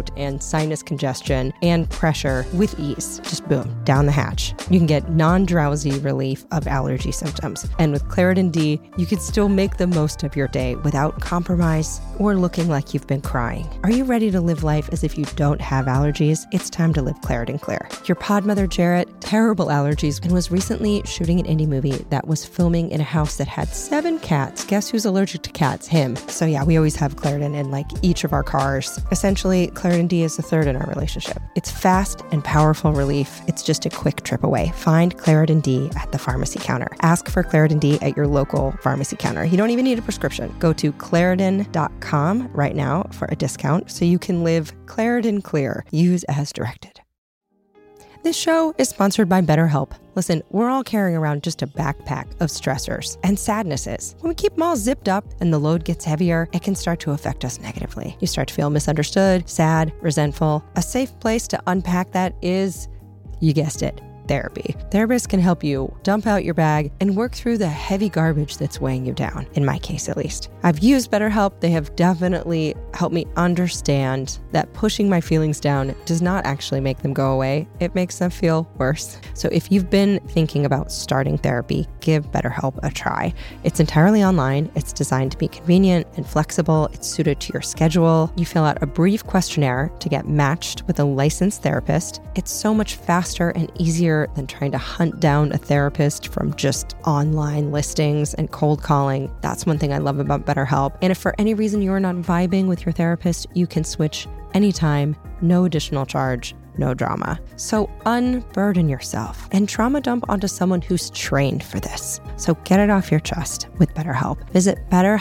sinus congestion and pressure with ease. Just boom, down the hatch. You can get non-drowsy relief of allergy symptoms. And with Claritin D, you can still make the most of your day without compromise or looking like you've been crying. Are you ready to live life as if you don't have allergies? It's time to live Claritin Clear. Your pod mother, Jarrett, terrible allergies, and was recently shooting an indie movie that was filming in a house that had 7 cats. Guess who's allergic to cats? Him. So yeah, we always have Claritin in like each of our cars. Essentially, Claritin D is the third in our relationship. It's fast and powerful relief. It's just a quick trip away. Find Claritin D at the pharmacy counter. Ask for Claritin D at your local pharmacy counter. You don't even need a prescription. Go to Claritin.com right now for a discount so you can live Claritin Clear. Use as directed. This show is sponsored by BetterHelp. Listen, we're all carrying around just a backpack of stressors and sadnesses. When we keep them all zipped up and the load gets heavier, it can start to affect us negatively. You start to feel misunderstood, sad, resentful. A safe place to unpack that is, you guessed it, therapy. Therapists can help you dump out your bag and work through the heavy garbage that's weighing you down, in my case at least. I've used BetterHelp. They have definitely helped me understand that pushing my feelings down does not actually make them go away. It makes them feel worse. So if you've been thinking about starting therapy, give BetterHelp a try. It's entirely online. It's designed to be convenient and flexible. It's suited to your schedule. You fill out a brief questionnaire to get matched with a licensed therapist. It's so much faster and easier than trying to hunt down a therapist from just online listings and cold calling. That's one thing I love about BetterHelp. And if for any reason you're not vibing with your therapist, you can switch anytime, no additional charge, no drama. So unburden yourself and trauma dump onto someone who's trained for this. So get it off your chest with BetterHelp. Visit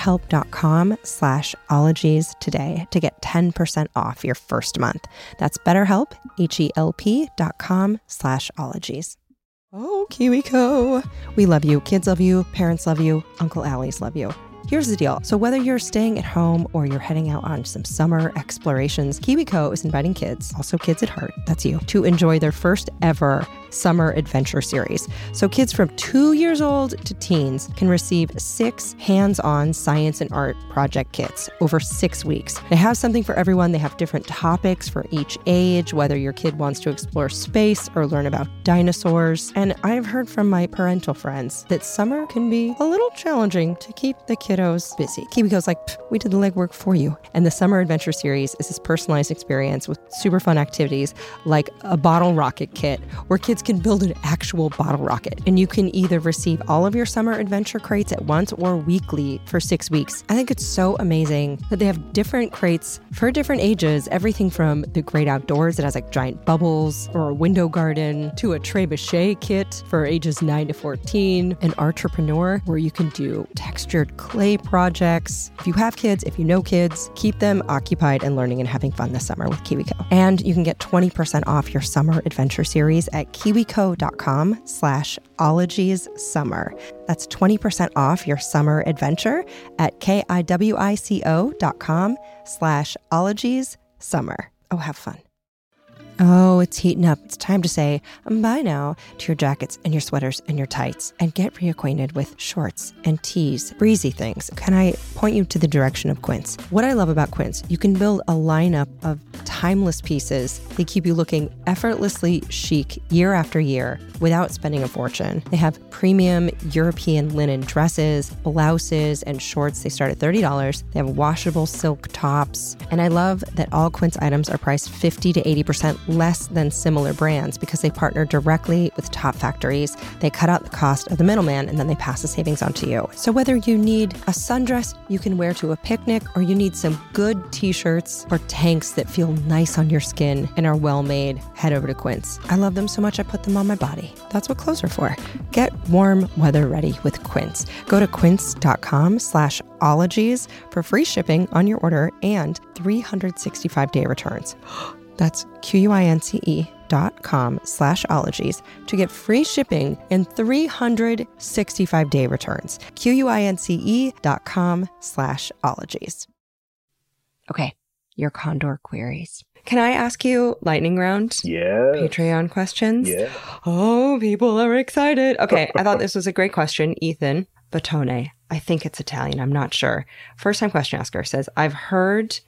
betterhelp.com/ologies today to get 10% off your first month. That's BetterHelp, HELP.com/ologies. Oh, KiwiCo. We love you. Kids love you. Parents love you. Uncle Allie's love you. Here's the deal. So whether you're staying at home or you're heading out on some summer explorations, KiwiCo is inviting kids, also kids at heart, that's you, to enjoy their first ever summer adventure series. So kids from 2 years old to teens can receive 6 hands-on science and art project kits over 6 weeks. They have something for everyone. They have different topics for each age, whether your kid wants to explore space or learn about dinosaurs. And I've heard from my parental friends that summer can be a little challenging to keep the kiddos busy. KiwiCo's like, we did the legwork for you. And the Summer Adventure Series is this personalized experience with super fun activities like a bottle rocket kit where kids can build an actual bottle rocket. And you can either receive all of your summer adventure crates at once or weekly for 6 weeks. I think it's so amazing that they have different crates for different ages, everything from the great outdoors that has like giant bubbles or a window garden to a trebuchet kit for ages 9 to 14, an entrepreneur where you can do textured clay projects. If you have kids, if you know kids, keep them occupied and learning and having fun this summer with KiwiCo. And you can get 20% off your summer adventure series at kiwico.com/ologies-summer. That's 20% off your summer adventure at kiwico.com/ologies-summer. Oh, have fun. Oh, it's heating up. It's time to say bye now to your jackets and your sweaters and your tights and get reacquainted with shorts and tees, breezy things. Can I point you to the direction of Quince? What I love about Quince, you can build a lineup of timeless pieces. They keep you looking effortlessly chic year after year without spending a fortune. They have premium European linen dresses, blouses, and shorts. They start at $30. They have washable silk tops. And I love that all Quince items are priced 50 to 80% less than similar brands because they partner directly with top factories. They cut out the cost of the middleman and then they pass the savings on to you. So whether you need a sundress you can wear to a picnic or you need some good t-shirts or tanks that feel nice on your skin and are well made, head over to Quince. I love them so much I put them on my body. That's what clothes are for. Get warm weather ready with Quince. Go to quince.com/ologies for free shipping on your order and 365-day returns. That's QUINCE.com/ologies to get free shipping and 365-day returns. QUINCE.com/ologies. Okay, your Condor queries. Can I ask you lightning round? Yeah. Patreon questions? Yeah. Oh, people are excited. Okay, I thought this was a great question. Ethan Battone, I think it's Italian, I'm not sure. First time question asker says, I've heard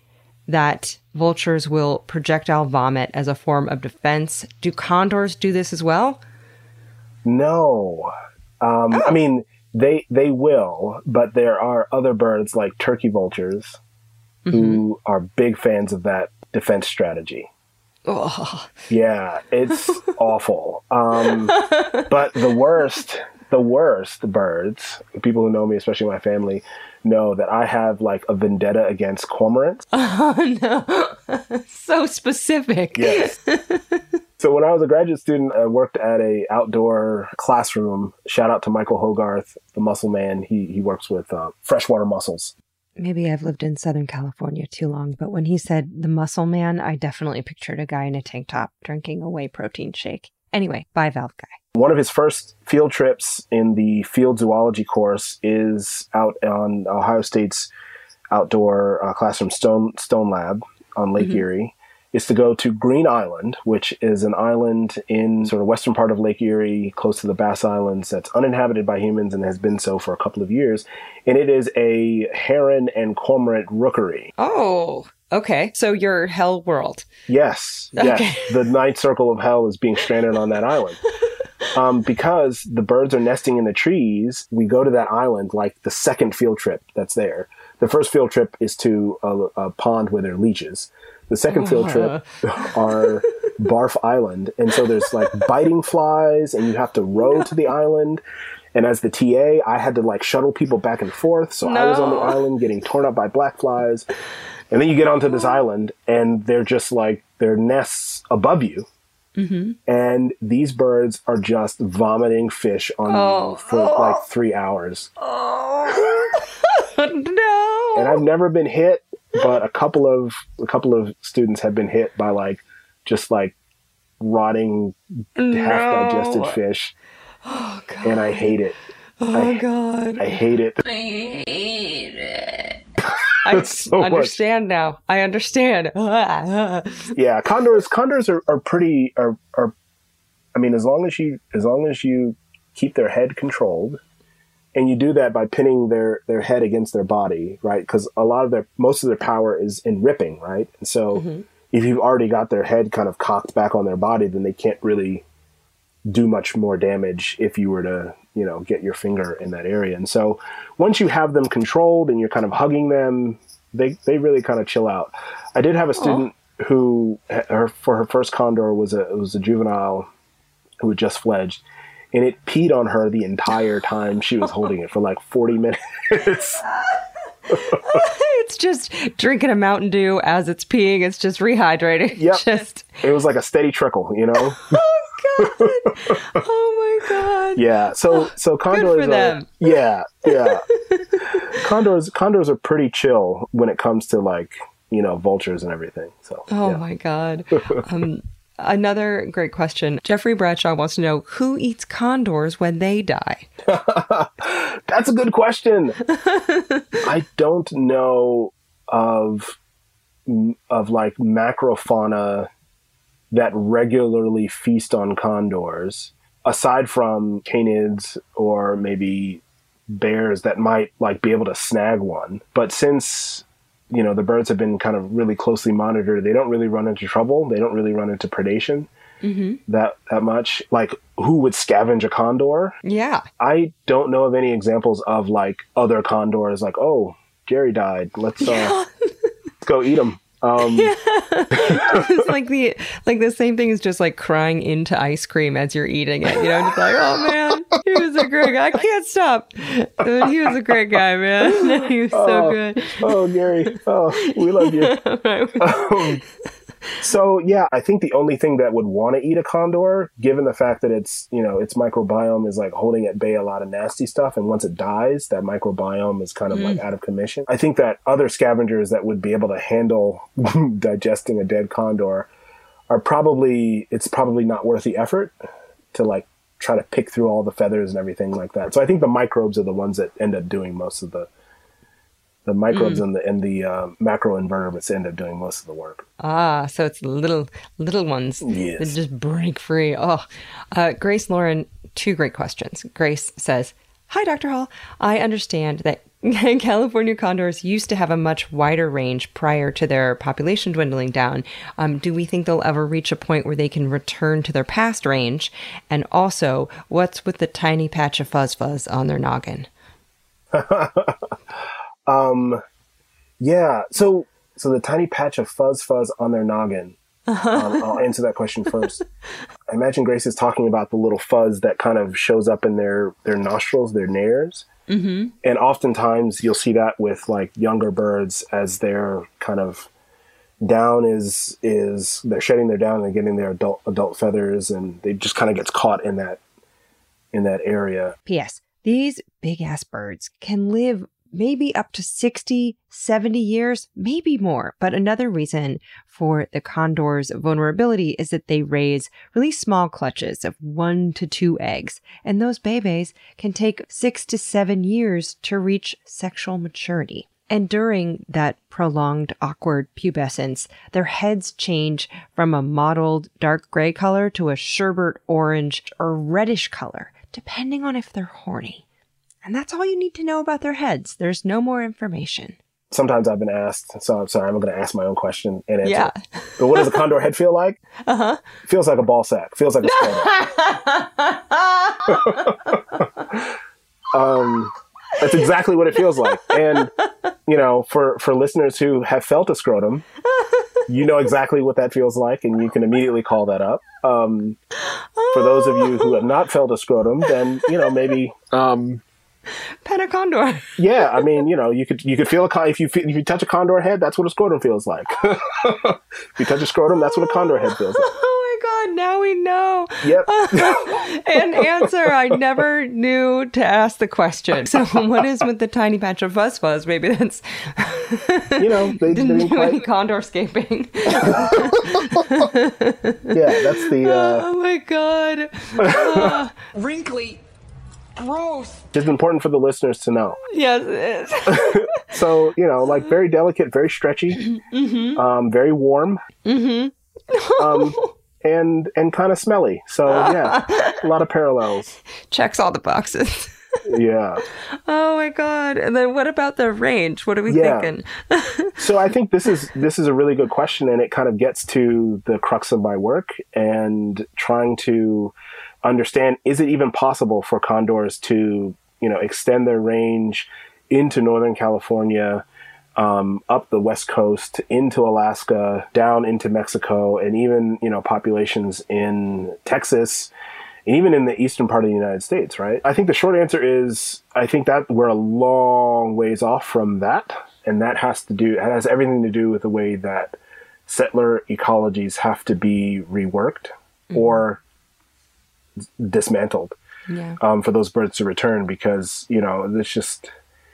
that vultures will projectile vomit as a form of defense. Do condors do this as well? No. I mean, they will, but there are other birds like turkey vultures who are big fans of that defense strategy. Oh. Yeah, it's awful. But the worst birds, people who know me, especially my family, know that I have like a vendetta against cormorants. Oh, no. So specific. Yes. So when I was a graduate student, I worked at a outdoor classroom. Shout out to Michael Hogarth, the mussel man. He works with freshwater mussels. Maybe I've lived in Southern California too long, but when he said the mussel man, I definitely pictured a guy in a tank top drinking a whey protein shake. Anyway, bivalve guy. One of his first field trips in the field zoology course is out on Ohio State's outdoor classroom Stone Lab on Lake Erie. Is to go to Green Island, which is an island in sort of western part of Lake Erie, close to the Bass Islands, that's uninhabited by humans and has been so for a couple of years. And it is a heron and cormorant rookery. Oh, okay. So your hell world. Yes. Okay. The ninth circle of hell is being stranded on that island. Because the birds are nesting in the trees, we go to that island like the second field trip that's there. The first field trip is to a pond where there are leeches. The second field trip are Barf Island. And so there's like biting flies and you have to row to the island. And as the TA, I had to like shuttle people back and forth. So I was on the island getting torn up by black flies. And then you get onto this island and they're just like, there are nests above you. And these birds are just vomiting fish on you for like 3 hours. No. And I've never been hit, but a couple of students have been hit by like just like rotting half digested fish. Oh God. And I hate it. God. I hate it. I hate it. I so understand now. I understand. Yeah, condors are pretty I mean, as long as you keep their head controlled, and you do that by pinning their head against their body, right? Because most of their power is in ripping, right? And so if you've already got their head kind of cocked back on their body, then they can't really do much more damage if you were to, get your finger in that area. And so once you have them controlled and you're kind of hugging them, they really kind of chill out. I did have a student who, for her first condor was a juvenile who had just fledged, and it peed on her the entire time she was holding it for like 40 minutes. It's just drinking a Mountain Dew as it's peeing. It's just rehydrating. Yep. It was like a steady trickle, Oh God! Oh my God! Yeah. So condors Good for them. Yeah. Condors are pretty chill when it comes to like vultures and everything. So. Oh my God. Another great question. Jeffrey Bradshaw wants to know who eats condors when they die. That's a good question. I don't know of like macrofauna that regularly feast on condors, aside from canids or maybe bears that might like be able to snag one. But since the birds have been kind of really closely monitored, they don't really run into trouble. They don't really run into predation that much. Like, who would scavenge a condor? Yeah. I don't know of any examples of like other condors like, oh, Jerry died. Let's go eat him. It's like the same thing as just like crying into ice cream as you're eating it. Just like, oh man, he was a great guy. I can't stop. He was a great guy, man. He was so good. Oh, Gary. Oh, we love you. So yeah, I think the only thing that would want to eat a condor, given the fact that its microbiome is like holding at bay a lot of nasty stuff, and once it dies, that microbiome is kind of like out of commission. I think that other scavengers that would be able to handle digesting a dead condor it's probably not worth the effort to like try to pick through all the feathers and everything like that. So I think the microbes are the ones that end up doing most of the microbes and the macroinvertebrates end up doing most of the work. So it's the little ones that just break free. Grace Lauren, two great questions. Grace says, Hi, Dr. Hall. I understand that California condors used to have a much wider range prior to their population dwindling down. Do we think they'll ever reach a point where they can return to their past range? And also, what's with the tiny patch of fuzz on their noggin? Yeah. So the tiny patch of fuzz on their noggin. I'll answer that question first. I imagine Grace is talking about the little fuzz that kind of shows up in their nostrils, their nares. Mm-hmm. And oftentimes you'll see that with like younger birds as their kind of down is they're shedding their down and getting their adult feathers, and they just kind of gets caught in that area. P.S. These big ass birds can live maybe up to 60, 70 years, maybe more. But another reason for the condor's vulnerability is that they raise really small clutches of 1 to 2 eggs. And those babies can take 6 to 7 years to reach sexual maturity. And during that prolonged, awkward pubescence, their heads change from a mottled dark gray color to a sherbet orange or reddish color, depending on if they're horny. And that's all you need to know about their heads. There's no more information. Sometimes I've been asked, so I'm sorry, I'm going to ask my own question and answer. Yeah. But what does a condor head feel like? Uh-huh. Feels like a ball sack. Feels like a scrotum. That's exactly what it feels like. And, you know, for listeners who have felt a scrotum, you know exactly what that feels like, and you can immediately call that up. For those of you who have not felt a scrotum, then, you know, maybe... pet a condor. Yeah, I mean, you know, you could feel if you touch a condor head, that's what a scrotum feels like. If you touch a scrotum, that's what a condor head feels like. Oh my God, now we know. Yep. An answer I never knew to ask the question. So what is with the tiny patch of fuzz? Maybe that's you know, they didn't quite condorscaping. Yeah, that's the oh my God. Wrinkly. Gross. Just important for the listeners to know. Yes, it is. So, you know, like very delicate, very stretchy, very warm, and kind of smelly. So, yeah, a lot of parallels. Checks all the boxes. Yeah. Oh my God. And then what about the range? What are we thinking? So I think this is a really good question, and it kind of gets to the crux of my work and trying to understand, is it even possible for condors to, you know, extend their range into Northern California, up the West Coast, into Alaska, down into Mexico, and even, you know, populations in Texas, and even in the eastern part of the United States, right? I think the short answer is, I think that we're a long ways off from that. And that has everything to do with the way that settler ecologies have to be reworked or dismantled for those birds to return, because, you know, it's just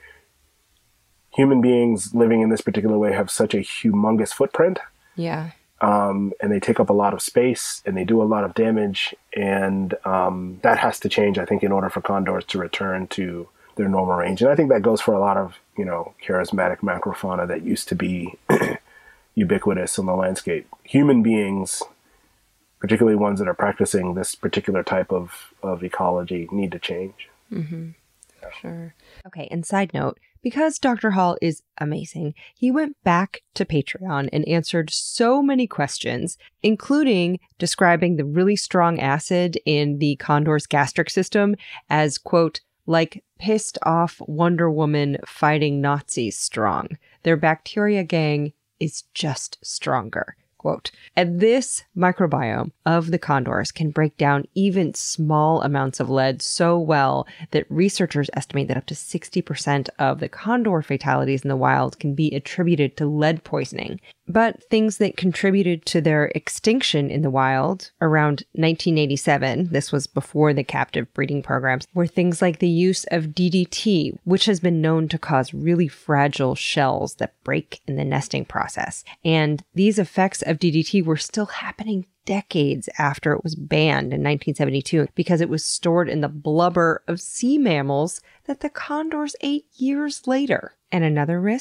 human beings living in this particular way have such a humongous footprint. Yeah. And they take up a lot of space and they do a lot of damage. And that has to change, I think, in order for condors to return to their normal range. And I think that goes for a lot of, you know, charismatic macrofauna that used to be ubiquitous in the landscape. Human beings, particularly ones that are practicing this particular type of ecology, need to change. Mm-hmm. For sure. Okay, and side note, because Dr. Hall is amazing, he went back to Patreon and answered so many questions, including describing the really strong acid in the condor's gastric system as, quote, like pissed off Wonder Woman fighting Nazis strong. Their bacteria gang is just stronger. Quote, and this microbiome of the condors can break down even small amounts of lead so well that researchers estimate that up to 60% of the condor fatalities in the wild can be attributed to lead poisoning. But things that contributed to their extinction in the wild around 1987, this was before the captive breeding programs, were things like the use of DDT, which has been known to cause really fragile shells that break in the nesting process. And these effects of DDT were still happening decades after it was banned in 1972 because it was stored in the blubber of sea mammals that the condors ate years later. And another risk?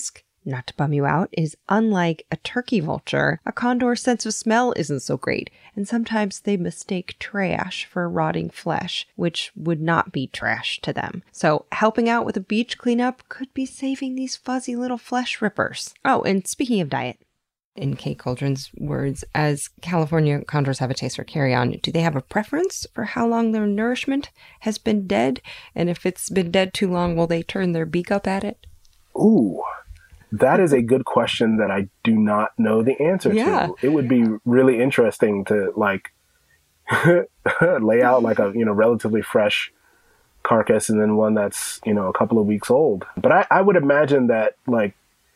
not to bum you out, is unlike a turkey vulture, a condor's sense of smell isn't so great, and sometimes they mistake trash for rotting flesh, which would not be trash to them. So helping out with a beach cleanup could be saving these fuzzy little flesh rippers. Oh, and speaking of diet, in Kate Cauldron's words, as California condors have a taste for carrion, do they have a preference for how long their nourishment has been dead? And if it's been dead too long, will they turn their beak up at it? Ooh, that is a good question that I do not know the answer to. It would be really interesting to like lay out like a, relatively fresh carcass and then one that's, a couple of weeks old. But I would imagine that like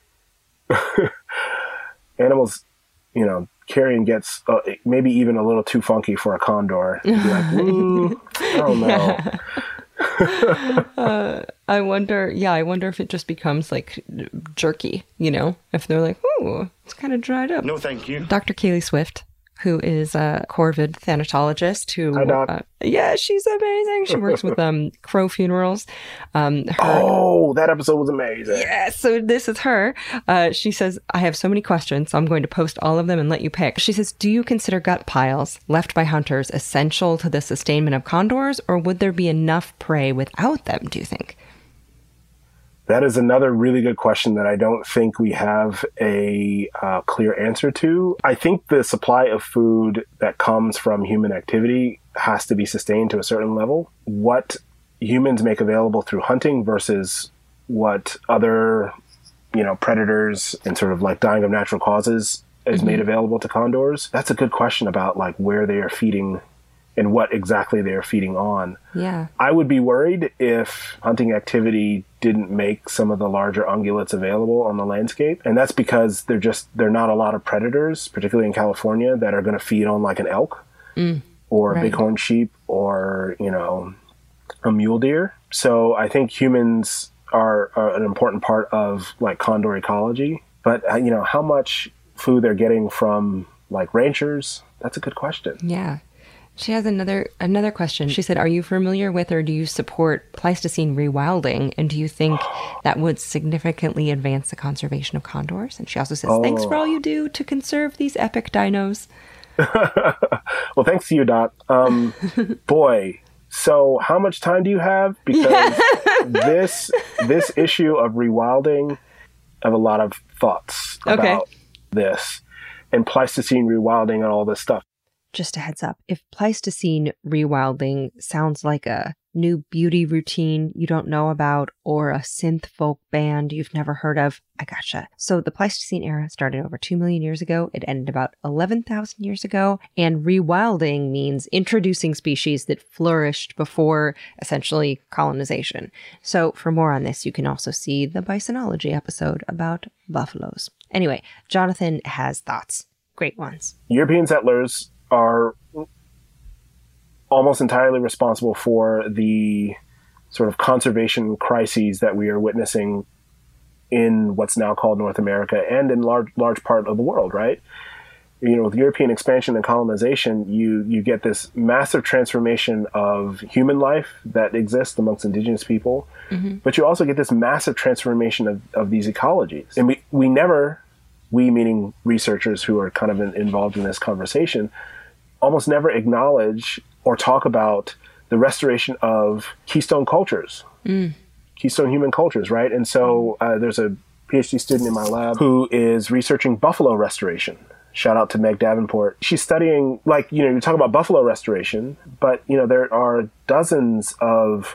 animals, carrion gets maybe even a little too funky for a condor. You'd be like, I don't know. I wonder if it just becomes like jerky, if they're like, ooh, it's kind of dried up. No, thank you. Dr. Kaylee Swift, who is a corvid thanatologist who, hi, Doc. She's amazing. She works with Crow Funerals. That episode was amazing. Yeah, so this is her. She says, I have so many questions, so I'm going to post all of them and let you pick. She says, do you consider gut piles left by hunters essential to the sustainment of condors, or would there be enough prey without them, do you think? That is another really good question that I don't think we have a clear answer to. I think the supply of food that comes from human activity has to be sustained to a certain level. What humans make available through hunting versus what other, predators and sort of like dying of natural causes is made available to condors. That's a good question about like where they are feeding and what exactly they are feeding on. Yeah. I would be worried if hunting activity didn't make some of the larger ungulates available on the landscape. And that's because there are not a lot of predators, particularly in California, that are going to feed on like an elk or a bighorn sheep or, a mule deer. So I think humans are an important part of like condor ecology. But, how much food they're getting from like ranchers, that's a good question. Yeah. She has another question. She said, are you familiar with or do you support Pleistocene rewilding? And do you think that would significantly advance the conservation of condors? And she also says, thanks for all you do to conserve these epic dinos. Well, thanks to you, Doc. Boy, so how much time do you have? Because this issue of rewilding, I have a lot of thoughts about this and Pleistocene rewilding and all this stuff. Just a heads up, if Pleistocene rewilding sounds like a new beauty routine you don't know about or a synth folk band you've never heard of, I gotcha. So the Pleistocene era started over 2 million years ago. It ended about 11,000 years ago. And rewilding means introducing species that flourished before essentially colonization. So for more on this, you can also see the Bisonology episode about buffaloes. Anyway, Jonathan has thoughts. Great ones. European settlers are almost entirely responsible for the sort of conservation crises that we are witnessing in what's now called North America and in large part of the world, right? With European expansion and colonization, you get this massive transformation of human life that exists amongst indigenous people, but you also get this massive transformation of these ecologies. And we meaning researchers who are kind of involved in this conversation, almost never acknowledge or talk about the restoration of keystone cultures, keystone human cultures, right? And so there's a PhD student in my lab who is researching buffalo restoration. Shout out to Meg Davenport. She's studying, you talk about buffalo restoration, but, there are dozens of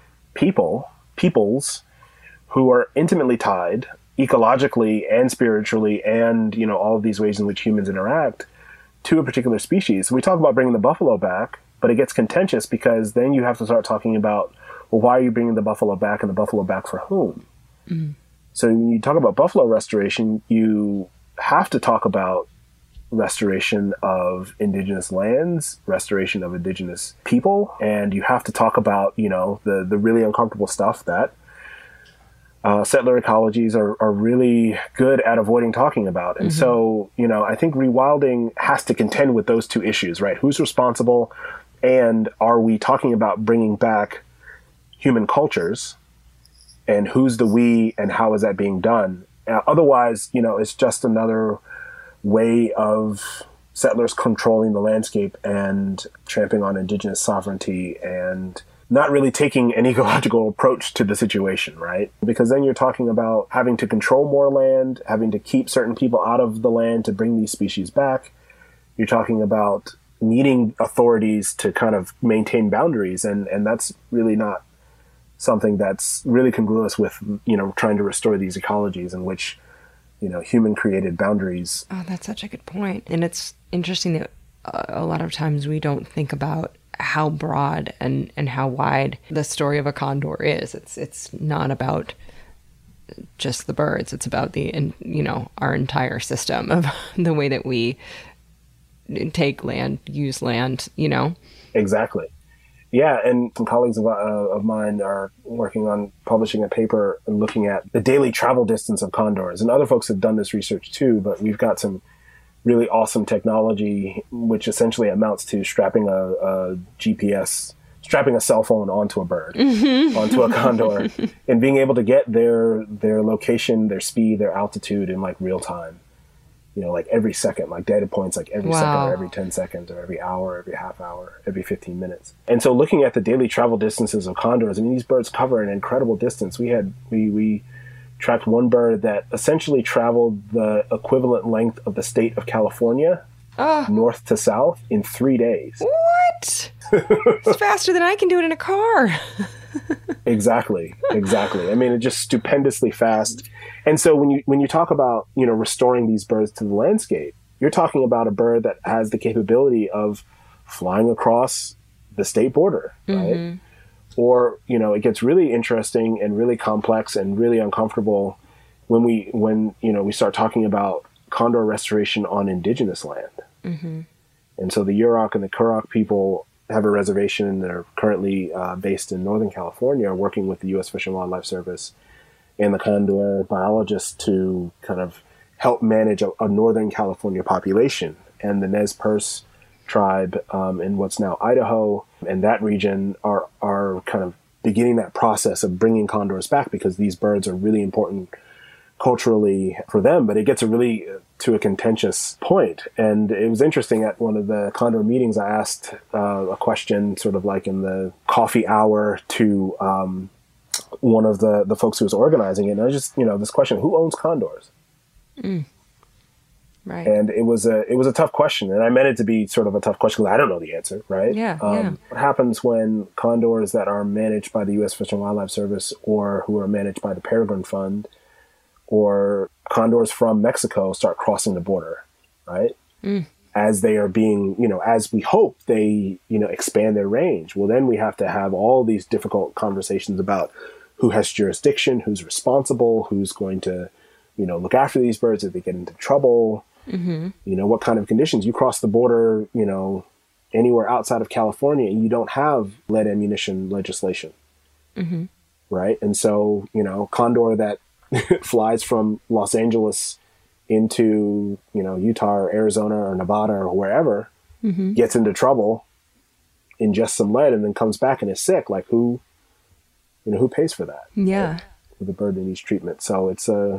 peoples who are intimately tied ecologically and spiritually and, all of these ways in which humans interact to a particular species. We talk about bringing the buffalo back, but it gets contentious because then you have to start talking about, well, why are you bringing the buffalo back and the buffalo back for whom? So when you talk about buffalo restoration, you have to talk about restoration of indigenous lands, restoration of indigenous people, and you have to talk about, the really uncomfortable stuff that settler ecologies are really good at avoiding talking about. And so, I think rewilding has to contend with those two issues, right? Who's responsible? And are we talking about bringing back human cultures? And who's the we and how is that being done? Otherwise, it's just another way of settlers controlling the landscape and tramping on indigenous sovereignty and not really taking an ecological approach to the situation, right? Because then you're talking about having to control more land, having to keep certain people out of the land to bring these species back. You're talking about needing authorities to kind of maintain boundaries, and that's really not something that's really congruous with, trying to restore these ecologies in which, human created boundaries. Oh, that's such a good point. And it's interesting that a lot of times we don't think about how broad and how wide the story of a condor is. It's not about just the birds. It's about our entire system of the way that we take land, use land, Exactly. Yeah, and some colleagues of mine are working on publishing a paper and looking at the daily travel distance of condors. And other folks have done this research too, but we've got some really awesome technology, which essentially amounts to strapping a cell phone onto a bird, onto a condor, and being able to get their location, their speed, their altitude in like real time. Like every second, like data points, like every second or every 10 seconds or every hour, every half hour, every 15 minutes. And so looking at the daily travel distances of condors, these birds cover an incredible distance. We tracked one bird that essentially traveled the equivalent length of the state of California, north to south, in 3 days. What? It's faster than I can do it in a car. Exactly. It's just stupendously fast. And so when you talk about, restoring these birds to the landscape, you're talking about a bird that has the capability of flying across the state border, right? Or, it gets really interesting and really complex and really uncomfortable when we start talking about condor restoration on indigenous land. And so the Yurok and the Kurok people have a reservation, and they're currently based in Northern California, working with the U.S. Fish and Wildlife Service and the condor biologists to kind of help manage a Northern California population. And the Nez Perce tribe in what's now Idaho and that region are kind of beginning that process of bringing condors back, because these birds are really important culturally for them, but it gets to a contentious point. And it was interesting, at one of the condor meetings, I asked a question sort of like in the coffee hour to one of the folks who was organizing it. And I just, this question, who owns condors? Right. And it was a tough question. And I meant it to be sort of a tough question because I don't know the answer, right? Yeah. What happens when condors that are managed by the U.S. Fish and Wildlife Service, or who are managed by the Peregrine Fund, or condors from Mexico start crossing the border, right? As they are being, as we hope they, expand their range. Well, then we have to have all these difficult conversations about who has jurisdiction, who's responsible, who's going to, look after these birds if they get into trouble, what kind of conditions. You cross the border, anywhere outside of California, and you don't have lead ammunition legislation, right? And so, condor that flies from Los Angeles into, Utah or Arizona or Nevada or wherever, gets into trouble, ingests some lead, and then comes back and is sick. Like who pays for that? Yeah. Right? For the bird that needs treatment. So it's a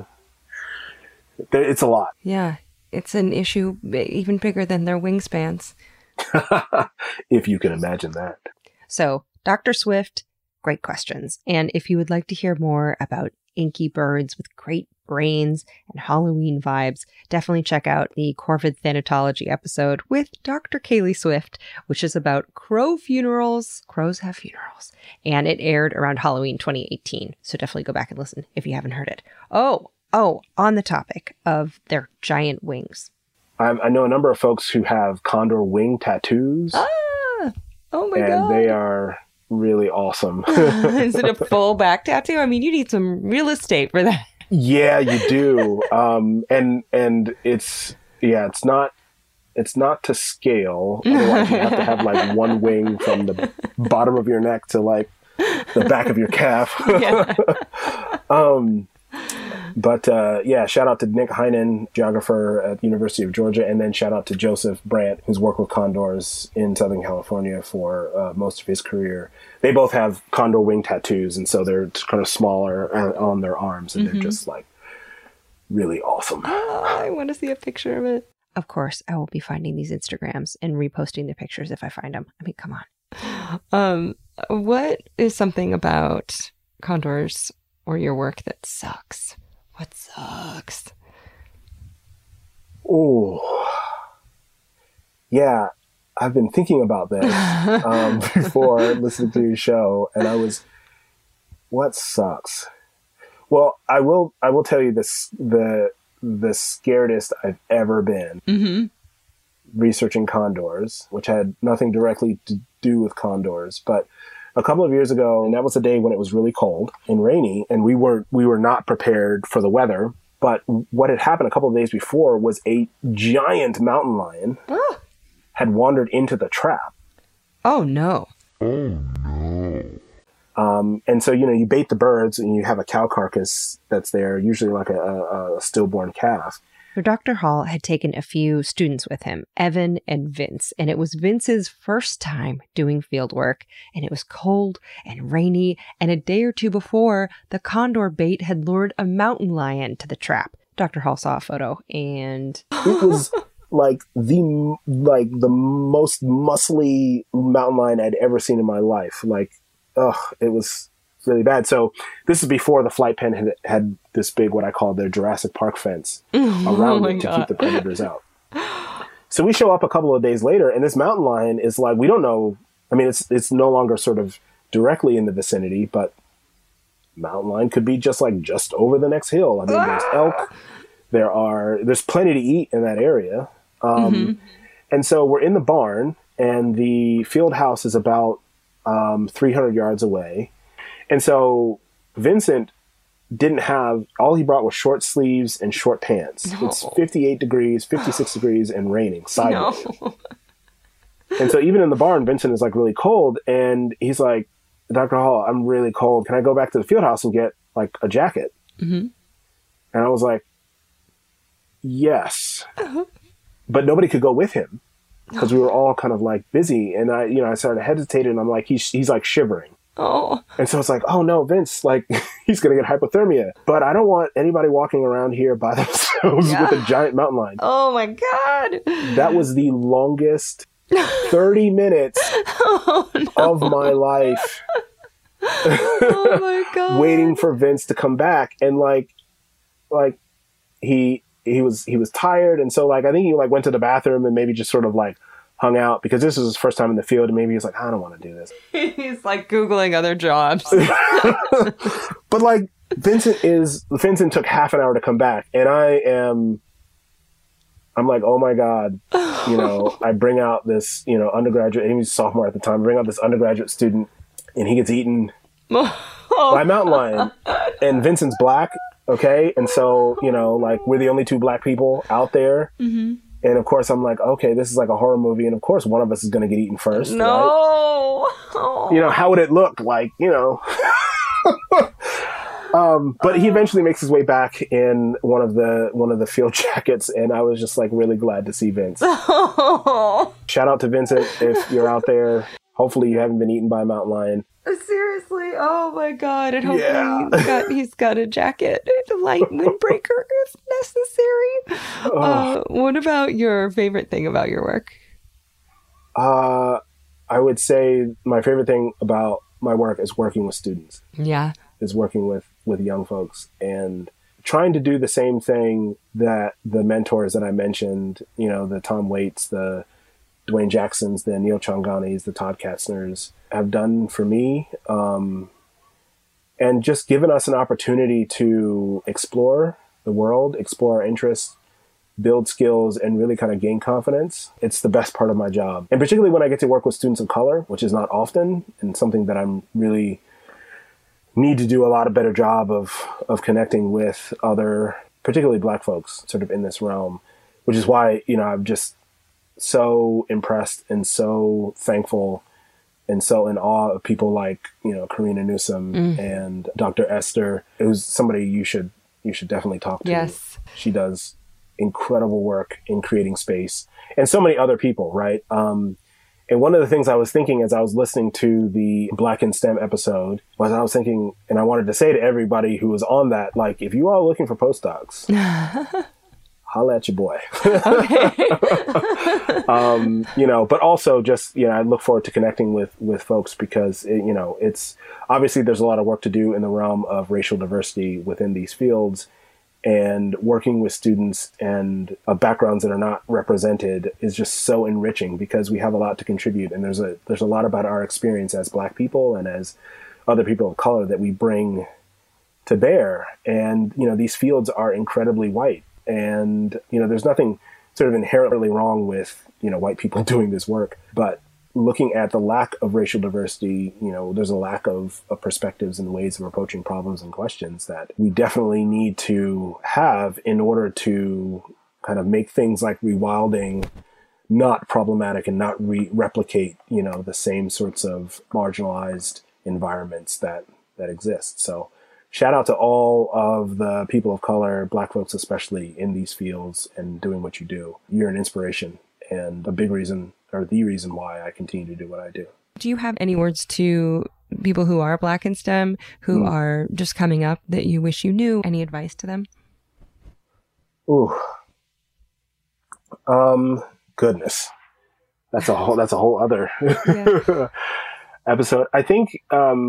lot. Yeah. It's an issue even bigger than their wingspans. If you can imagine that. So, Dr. Swift, great questions. And if you would like to hear more about inky birds with great brains and Halloween vibes, definitely check out the Corvid Thanatology episode with Dr. Kaylee Swift, which is about crow funerals. Crows have funerals. And it aired around Halloween 2018. So definitely go back and listen if you haven't heard it. Oh, on the topic of their giant wings. I know a number of folks who have condor wing tattoos. Oh my God. And they are really awesome. Is it a full back tattoo? I mean, you need some real estate for that. Yeah, you do. And it's not to scale. Otherwise you have to have like one wing from the bottom of your neck to like the back of your calf. But shout out to Nick Heinen, geographer at the University of Georgia, and then shout out to Joseph Brandt, who's worked with condors in Southern California for most of his career. They both have condor wing tattoos, and so they're kind of smaller on their arms, and they're just like really awesome. I want to see a picture of it. Of course, I will be finding these Instagrams and reposting the pictures if I find them. I mean, come on. What is something about condors or your work that sucks? What sucks? Oh, yeah. I've been thinking about this before listening to your show, and what sucks? Well, I will tell you this, the scaredest I've ever been researching condors, which had nothing directly to do with condors, but a couple of years ago, and that was a day when it was really cold and rainy, and we were not prepared for the weather. But what had happened a couple of days before was a giant mountain lion had wandered into the trap. Oh no! And so, you bait the birds and you have a cow carcass that's there, usually like a stillborn calf. So Dr. Hall had taken a few students with him, Evan and Vince, and it was Vince's first time doing field work, and it was cold and rainy, and a day or two before, the condor bait had lured a mountain lion to the trap. Dr. Hall saw a photo, and it was like the most muscly mountain lion I'd ever seen in my life. It was really bad. So this is before the flight pen had this big, what I call their Jurassic Park fence around it to keep the predators out. So we show up a couple of days later, and this mountain lion is like, we don't know. I mean, it's no longer sort of directly in the vicinity, but mountain lion could be just over the next hill. I mean, there's elk. There's plenty to eat in that area. And so we're in the barn, and the field house is about 300 yards away. And so Vincent all he brought was short sleeves and short pants. No. It's 58 degrees, 56 degrees, and raining sideways. No. And so even in the barn, Vincent is really cold. And he's like, Dr. Hall, I'm really cold. Can I go back to the field house and get a jacket? And I was like, yes. But nobody could go with him because we were all kind of busy. And I started hesitating, and I'm like, he's shivering. Oh. And so it's like, oh no, Vince, he's going to get hypothermia. But I don't want anybody walking around here by themselves with a giant mountain lion. Oh my God. That was the longest 30 minutes of my life. Oh my God. Waiting for Vince to come back. And he was tired. And so I think he went to the bathroom and maybe just sort of hung out because this was his first time in the field, and maybe he's like, I don't want to do this. He's Googling other jobs. But Vincent took half an hour to come back, and I'm like, oh my God, I bring out this, undergraduate, he was a sophomore at the time, I bring out this undergraduate student, and he gets eaten by a mountain lion, and Vincent's black. Okay. And so, we're the only two black people out there. And of course, I'm like, okay, this is like a horror movie. And of course, one of us is going to get eaten first. No. Right? Oh. How would it look? But he eventually makes his way back in one of the field jackets. And I was just really glad to see Vince. Oh. Shout out to Vincent if you're out there. Hopefully you haven't been eaten by a mountain lion. Seriously, oh my God. And hopefully he's got a jacket, a light windbreaker if necessary. What about your favorite thing about your work? I would say my favorite thing about my work is working with students. Yeah. Is working with young folks and trying to do the same thing that the mentors that I mentioned, the Tom Waits, the Dwayne Jacksons, the Neil Changanis, the Todd Katzners have done for me, and just given us an opportunity to explore the world, explore our interests, build skills, and really kind of gain confidence. It's the best part of my job. And particularly when I get to work with students of color, which is not often, and something that I'm really need to do a lot of better job of connecting with other, particularly Black folks sort of in this realm, which is why, I'm just so impressed and so thankful and so in awe of people like, Karina Newsom and Dr. Esther, who's somebody you should definitely talk to. Yes. She does incredible work in creating space, and so many other people, right? And one of the things I was thinking as I was listening to the Black in STEM episode was I was thinking, and I wanted to say to everybody who was on that, like, if you are looking for postdocs, holla at your boy. But also just, I look forward to connecting with folks because, it's obviously there's a lot of work to do in the realm of racial diversity within these fields. And working with students and backgrounds that are not represented is just so enriching because we have a lot to contribute. And there's a lot about our experience as Black people and as other people of color that we bring to bear. And, these fields are incredibly white. And, there's nothing sort of inherently wrong with, white people doing this work. But looking at the lack of racial diversity, there's a lack of perspectives and ways of approaching problems and questions that we definitely need to have in order to kind of make things like rewilding not problematic and not replicate, the same sorts of marginalized environments that exist. So shout out to all of the people of color, Black folks especially, in these fields and doing what you do. You're an inspiration and a big reason, or the reason why I continue to do what I do. Do you have any words to people who are Black in STEM, who are just coming up that you wish you knew? Any advice to them? Ooh. Goodness. That's a whole other episode. I think,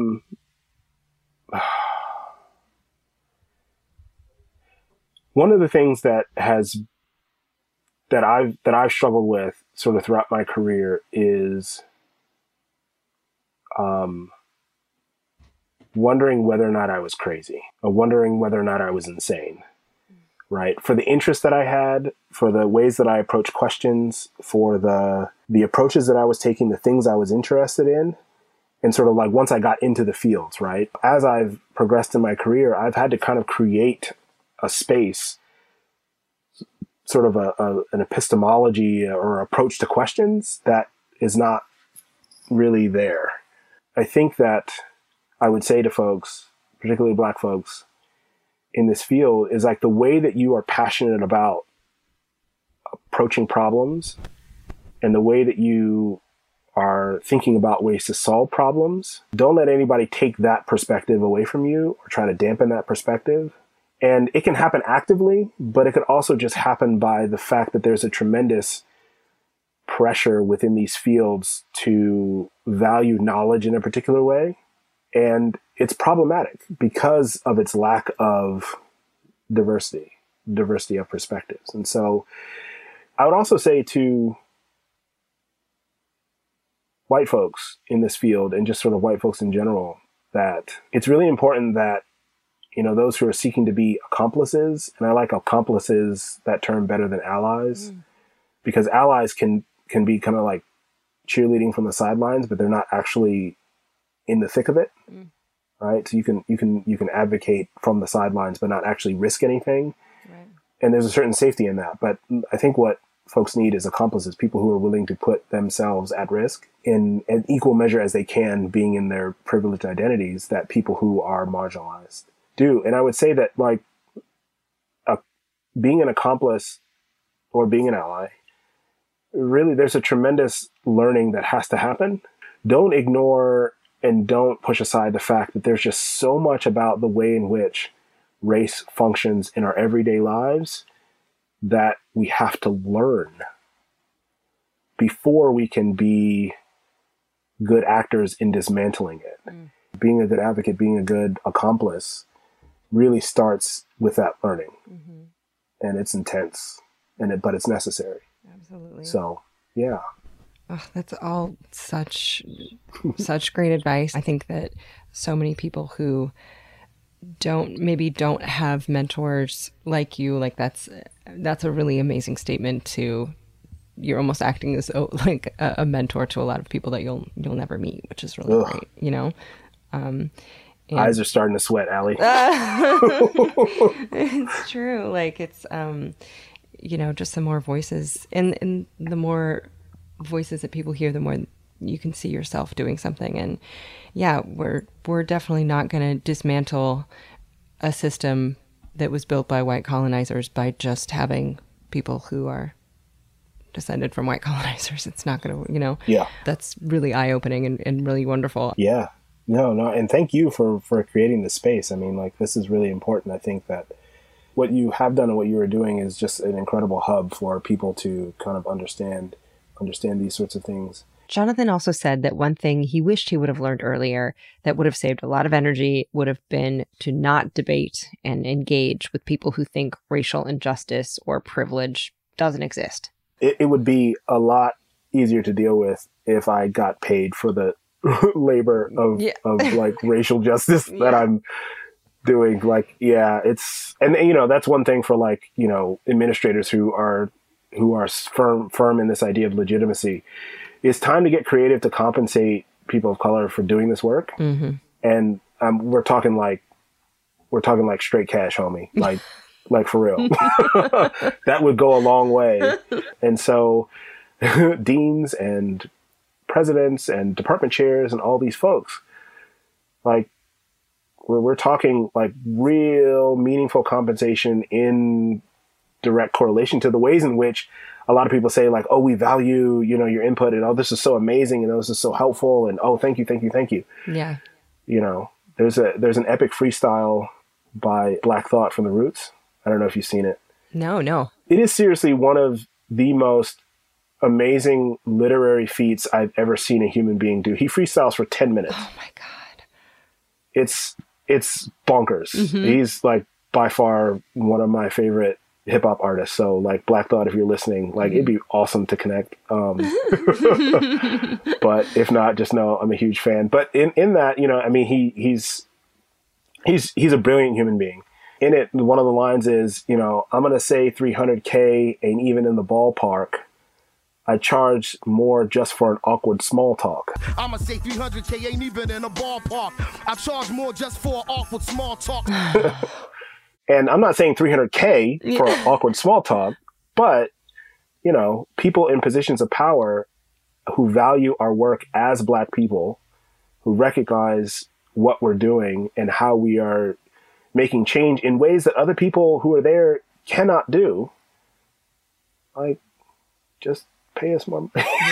one of the things that I've struggled with sort of throughout my career is wondering whether or not I was crazy, or wondering whether or not I was insane, right? For the interest that I had, for the ways that I approached questions, for the approaches that I was taking, the things I was interested in, and sort of like once I got into the fields, right? As I've progressed in my career, I've had to kind of create a space, sort of an epistemology or approach to questions that is not really there. I think that I would say to folks, particularly Black folks in this field, is like the way that you are passionate about approaching problems and the way that you are thinking about ways to solve problems, don't let anybody take that perspective away from you or try to dampen that perspective. And it can happen actively, but it could also just happen by the fact that there's a tremendous pressure within these fields to value knowledge in a particular way. And it's problematic because of its lack of diversity of perspectives. And so I would also say to white folks in this field and just sort of white folks in general, that it's really important that, those who are seeking to be accomplices, and I like accomplices, that term, better than allies, because allies can be kind of like cheerleading from the sidelines, but they're not actually in the thick of it, right? So you can advocate from the sidelines, but not actually risk anything. Right. And there's a certain safety in that. But I think what folks need is accomplices, people who are willing to put themselves at risk in an equal measure as they can, being in their privileged identities that people who are marginalized do. And I would say that like being an accomplice or being an ally, really there's a tremendous learning that has to happen. Don't ignore and don't push aside the fact that there's just so much about the way in which race functions in our everyday lives that we have to learn before we can be good actors in dismantling it. Being a good advocate, being a good accomplice really starts with that learning. And it's intense, but it's necessary. Absolutely. So, yeah. Oh, that's all such great advice. I think that so many people who don't have mentors like you, like that's a really amazing statement to, you're almost acting as like a mentor to a lot of people that you'll never meet, which is really great, Eyes are starting to sweat, Allie. It's true. Like it's, just the more voices and the more voices that people hear, the more you can see yourself doing something. And yeah, we're definitely not going to dismantle a system that was built by white colonizers by just having people who are descended from white colonizers. It's not going to, you know. Yeah. That's really eye-opening and really wonderful. Yeah. No. And thank you for creating this space. I mean, like, this is really important. I think that what you have done and what you are doing is just an incredible hub for people to kind of understand these sorts of things. Jonathan also said that one thing he wished he would have learned earlier that would have saved a lot of energy would have been to not debate and engage with people who think racial injustice or privilege doesn't exist. It would be a lot easier to deal with if I got paid for the labor of like racial justice that I'm doing. Like, yeah, it's, and you know, that's one thing for, like, you know, administrators who are firm in this idea of legitimacy. It's time to get creative to compensate people of color for doing this work. Mm-hmm. And we're talking like straight cash, homie. Like for real. That would go a long way. And so deans and presidents and department chairs and all these folks, like, we're talking like real meaningful compensation in direct correlation to the ways in which a lot of people say, like, oh, we value, you know, your input, and oh, this is so amazing, and oh, this is so helpful, and oh, thank you. Yeah. You know, there's an epic freestyle by Black Thought from The Roots. I don't know if you've seen it. No. It is seriously one of the most amazing literary feats I've ever seen a human being do. He freestyles for 10 minutes. Oh my God. It's bonkers. Mm-hmm. He's like by far one of my favorite hip hop artists. So, like, Black Thought, if you're listening, like, it'd be awesome to connect. But if not, just know I'm a huge fan. But in that, you know, I mean, he's a brilliant human being. In it, one of the lines is, you know, I'm going to say 300K ain't even in the ballpark. I charge more just for an awkward small talk. I'm going to say 300K ain't even in the ballpark. I charge more just for an awkward small talk. And I'm not saying 300K for awkward small talk, but, you know, people in positions of power who value our work as Black people, who recognize what we're doing and how we are making change in ways that other people who are there cannot do, like, just pay us more.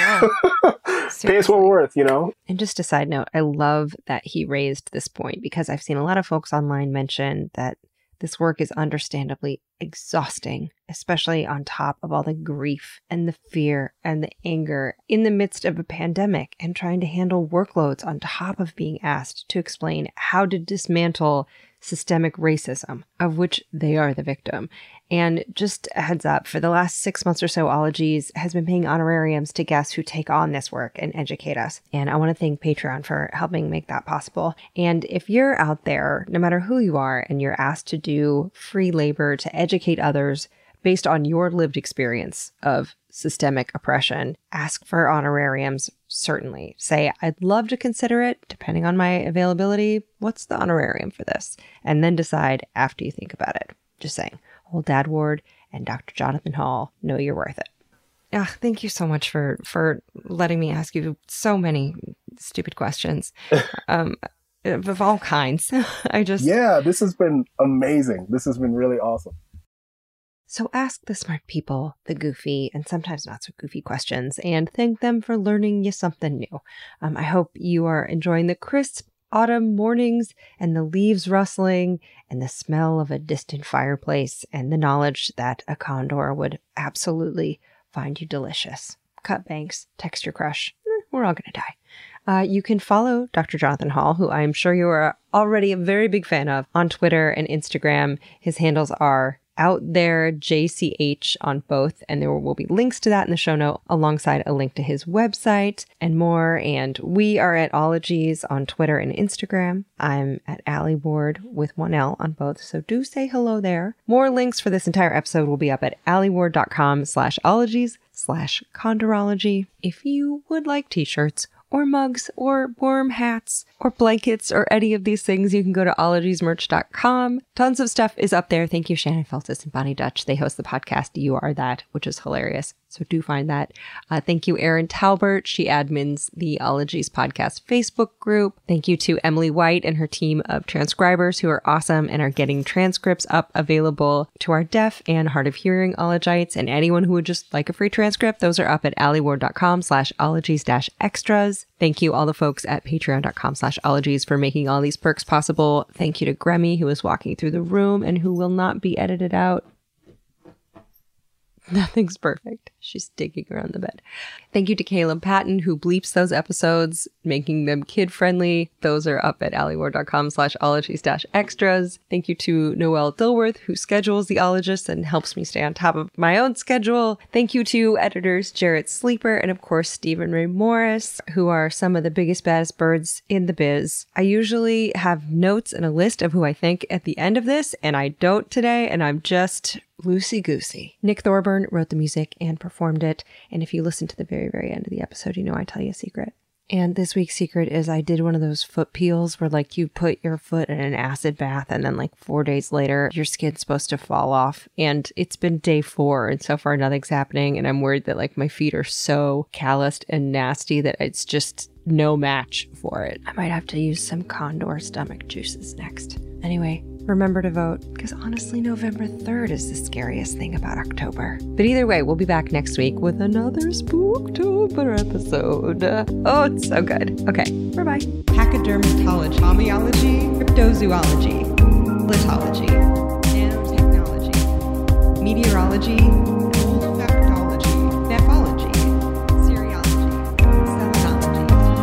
Pay us what we're worth, you know? And just a side note, I love that he raised this point, because I've seen a lot of folks online mention that this work is understandably exhausting, especially on top of all the grief and the fear and the anger in the midst of a pandemic, and trying to handle workloads on top of being asked to explain how to dismantle systemic racism, of which they are the victim. And just a heads up, for the last 6 months or so, Ologies has been paying honorariums to guests who take on this work and educate us. And I want to thank Patreon for helping make that possible. And if you're out there, no matter who you are, and you're asked to do free labor to educate others based on your lived experience of systemic oppression, ask for honorariums. Certainly. Say, I'd love to consider it, depending on my availability. What's the honorarium for this? And then decide after you think about it. Just saying. Old Dad Ward and Dr. Jonathan Hall know you're worth it. Thank you so much for letting me ask you so many stupid questions of all kinds. Yeah, this has been amazing. This has been really awesome. So ask the smart people the goofy and sometimes not so goofy questions, and thank them for learning you something new. I hope you are enjoying the crisp autumn mornings and the leaves rustling and the smell of a distant fireplace and the knowledge that a condor would absolutely find you delicious. Cut banks, text your crush. We're all going to die. You can follow Dr. Jonathan Hall, who I'm sure you are already a very big fan of, on Twitter and Instagram. His handles are Out There JCH on both, and there will be links to that in the show note alongside a link to his website and more. And we are at Ologies on Twitter and Instagram. I'm at Allie Ward with one L on both, so do say hello there. More links for this entire episode will be up at allieward.com/ologies/condorology. If you would like t-shirts or mugs or warm hats or blankets or any of these things, you can go to ologiesmerch.com. Tons of stuff is up there. Thank you, Shannon Feltus and Bonnie Dutch. They host the podcast You Are That, which is hilarious. So do find that. Thank you, Erin Talbert. She admins the Ologies podcast Facebook group. Thank you to Emily White and her team of transcribers who are awesome and are getting transcripts up available to our deaf and hard of hearing Ologites, and anyone who would just like a free transcript. Those are up at alieward.com/ologies-extras. Thank you all the folks at patreon.com/ologies for making all these perks possible. Thank you to Gremmy, who is walking through the room and who will not be edited out. Nothing's perfect. She's digging around the bed. Thank you to Caleb Patton, who bleeps those episodes, making them kid-friendly. Those are up at alieward.com/ologies-extras. Thank you to Noelle Dilworth, who schedules the Ologists and helps me stay on top of my own schedule. Thank you to editors Jarrett Sleeper and, of course, Stephen Ray Morris, who are some of the biggest, baddest birds in the biz. I usually have notes and a list of who I think at the end of this, and I don't today, and I'm just loosey-goosey. Nick Thorburn wrote the music and performed it, and if you listen to the very, very end of the episode, you know I tell you a secret. And this week's secret is I did one of those foot peels where like you put your foot in an acid bath and then like 4 days later, your skin's supposed to fall off. And it's been day 4 and so far nothing's happening. And I'm worried that like my feet are so calloused and nasty that it's just no match for it. I might have to use some Condor stomach juices next. Anyway, remember to vote, because honestly, November 3rd is the scariest thing about October. But either way, we'll be back next week with another Spooktober episode. Oh, it's so good. Okay, bye-bye. Pachydermatology, homeology, cryptozoology, litology, nanotechnology, meteorology, olfactology, nephology, serology, selenology.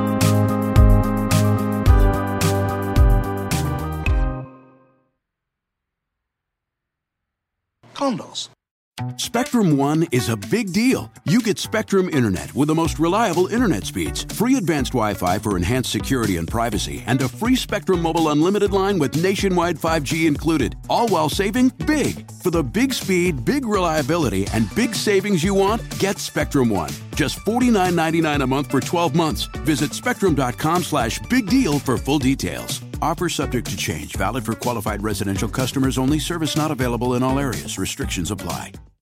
Condos. Spectrum One is a big deal. You get Spectrum Internet with the most reliable internet speeds, free advanced Wi-Fi for enhanced security and privacy, and a free Spectrum Mobile Unlimited line with nationwide 5G included, all while saving big. For the big speed, big reliability, and big savings you want, get Spectrum One. Just $49.99 a month for 12 months. Visit spectrum.com/big deal for full details. Offer subject to change. Valid for qualified residential customers only. Service not available in all areas. Restrictions apply.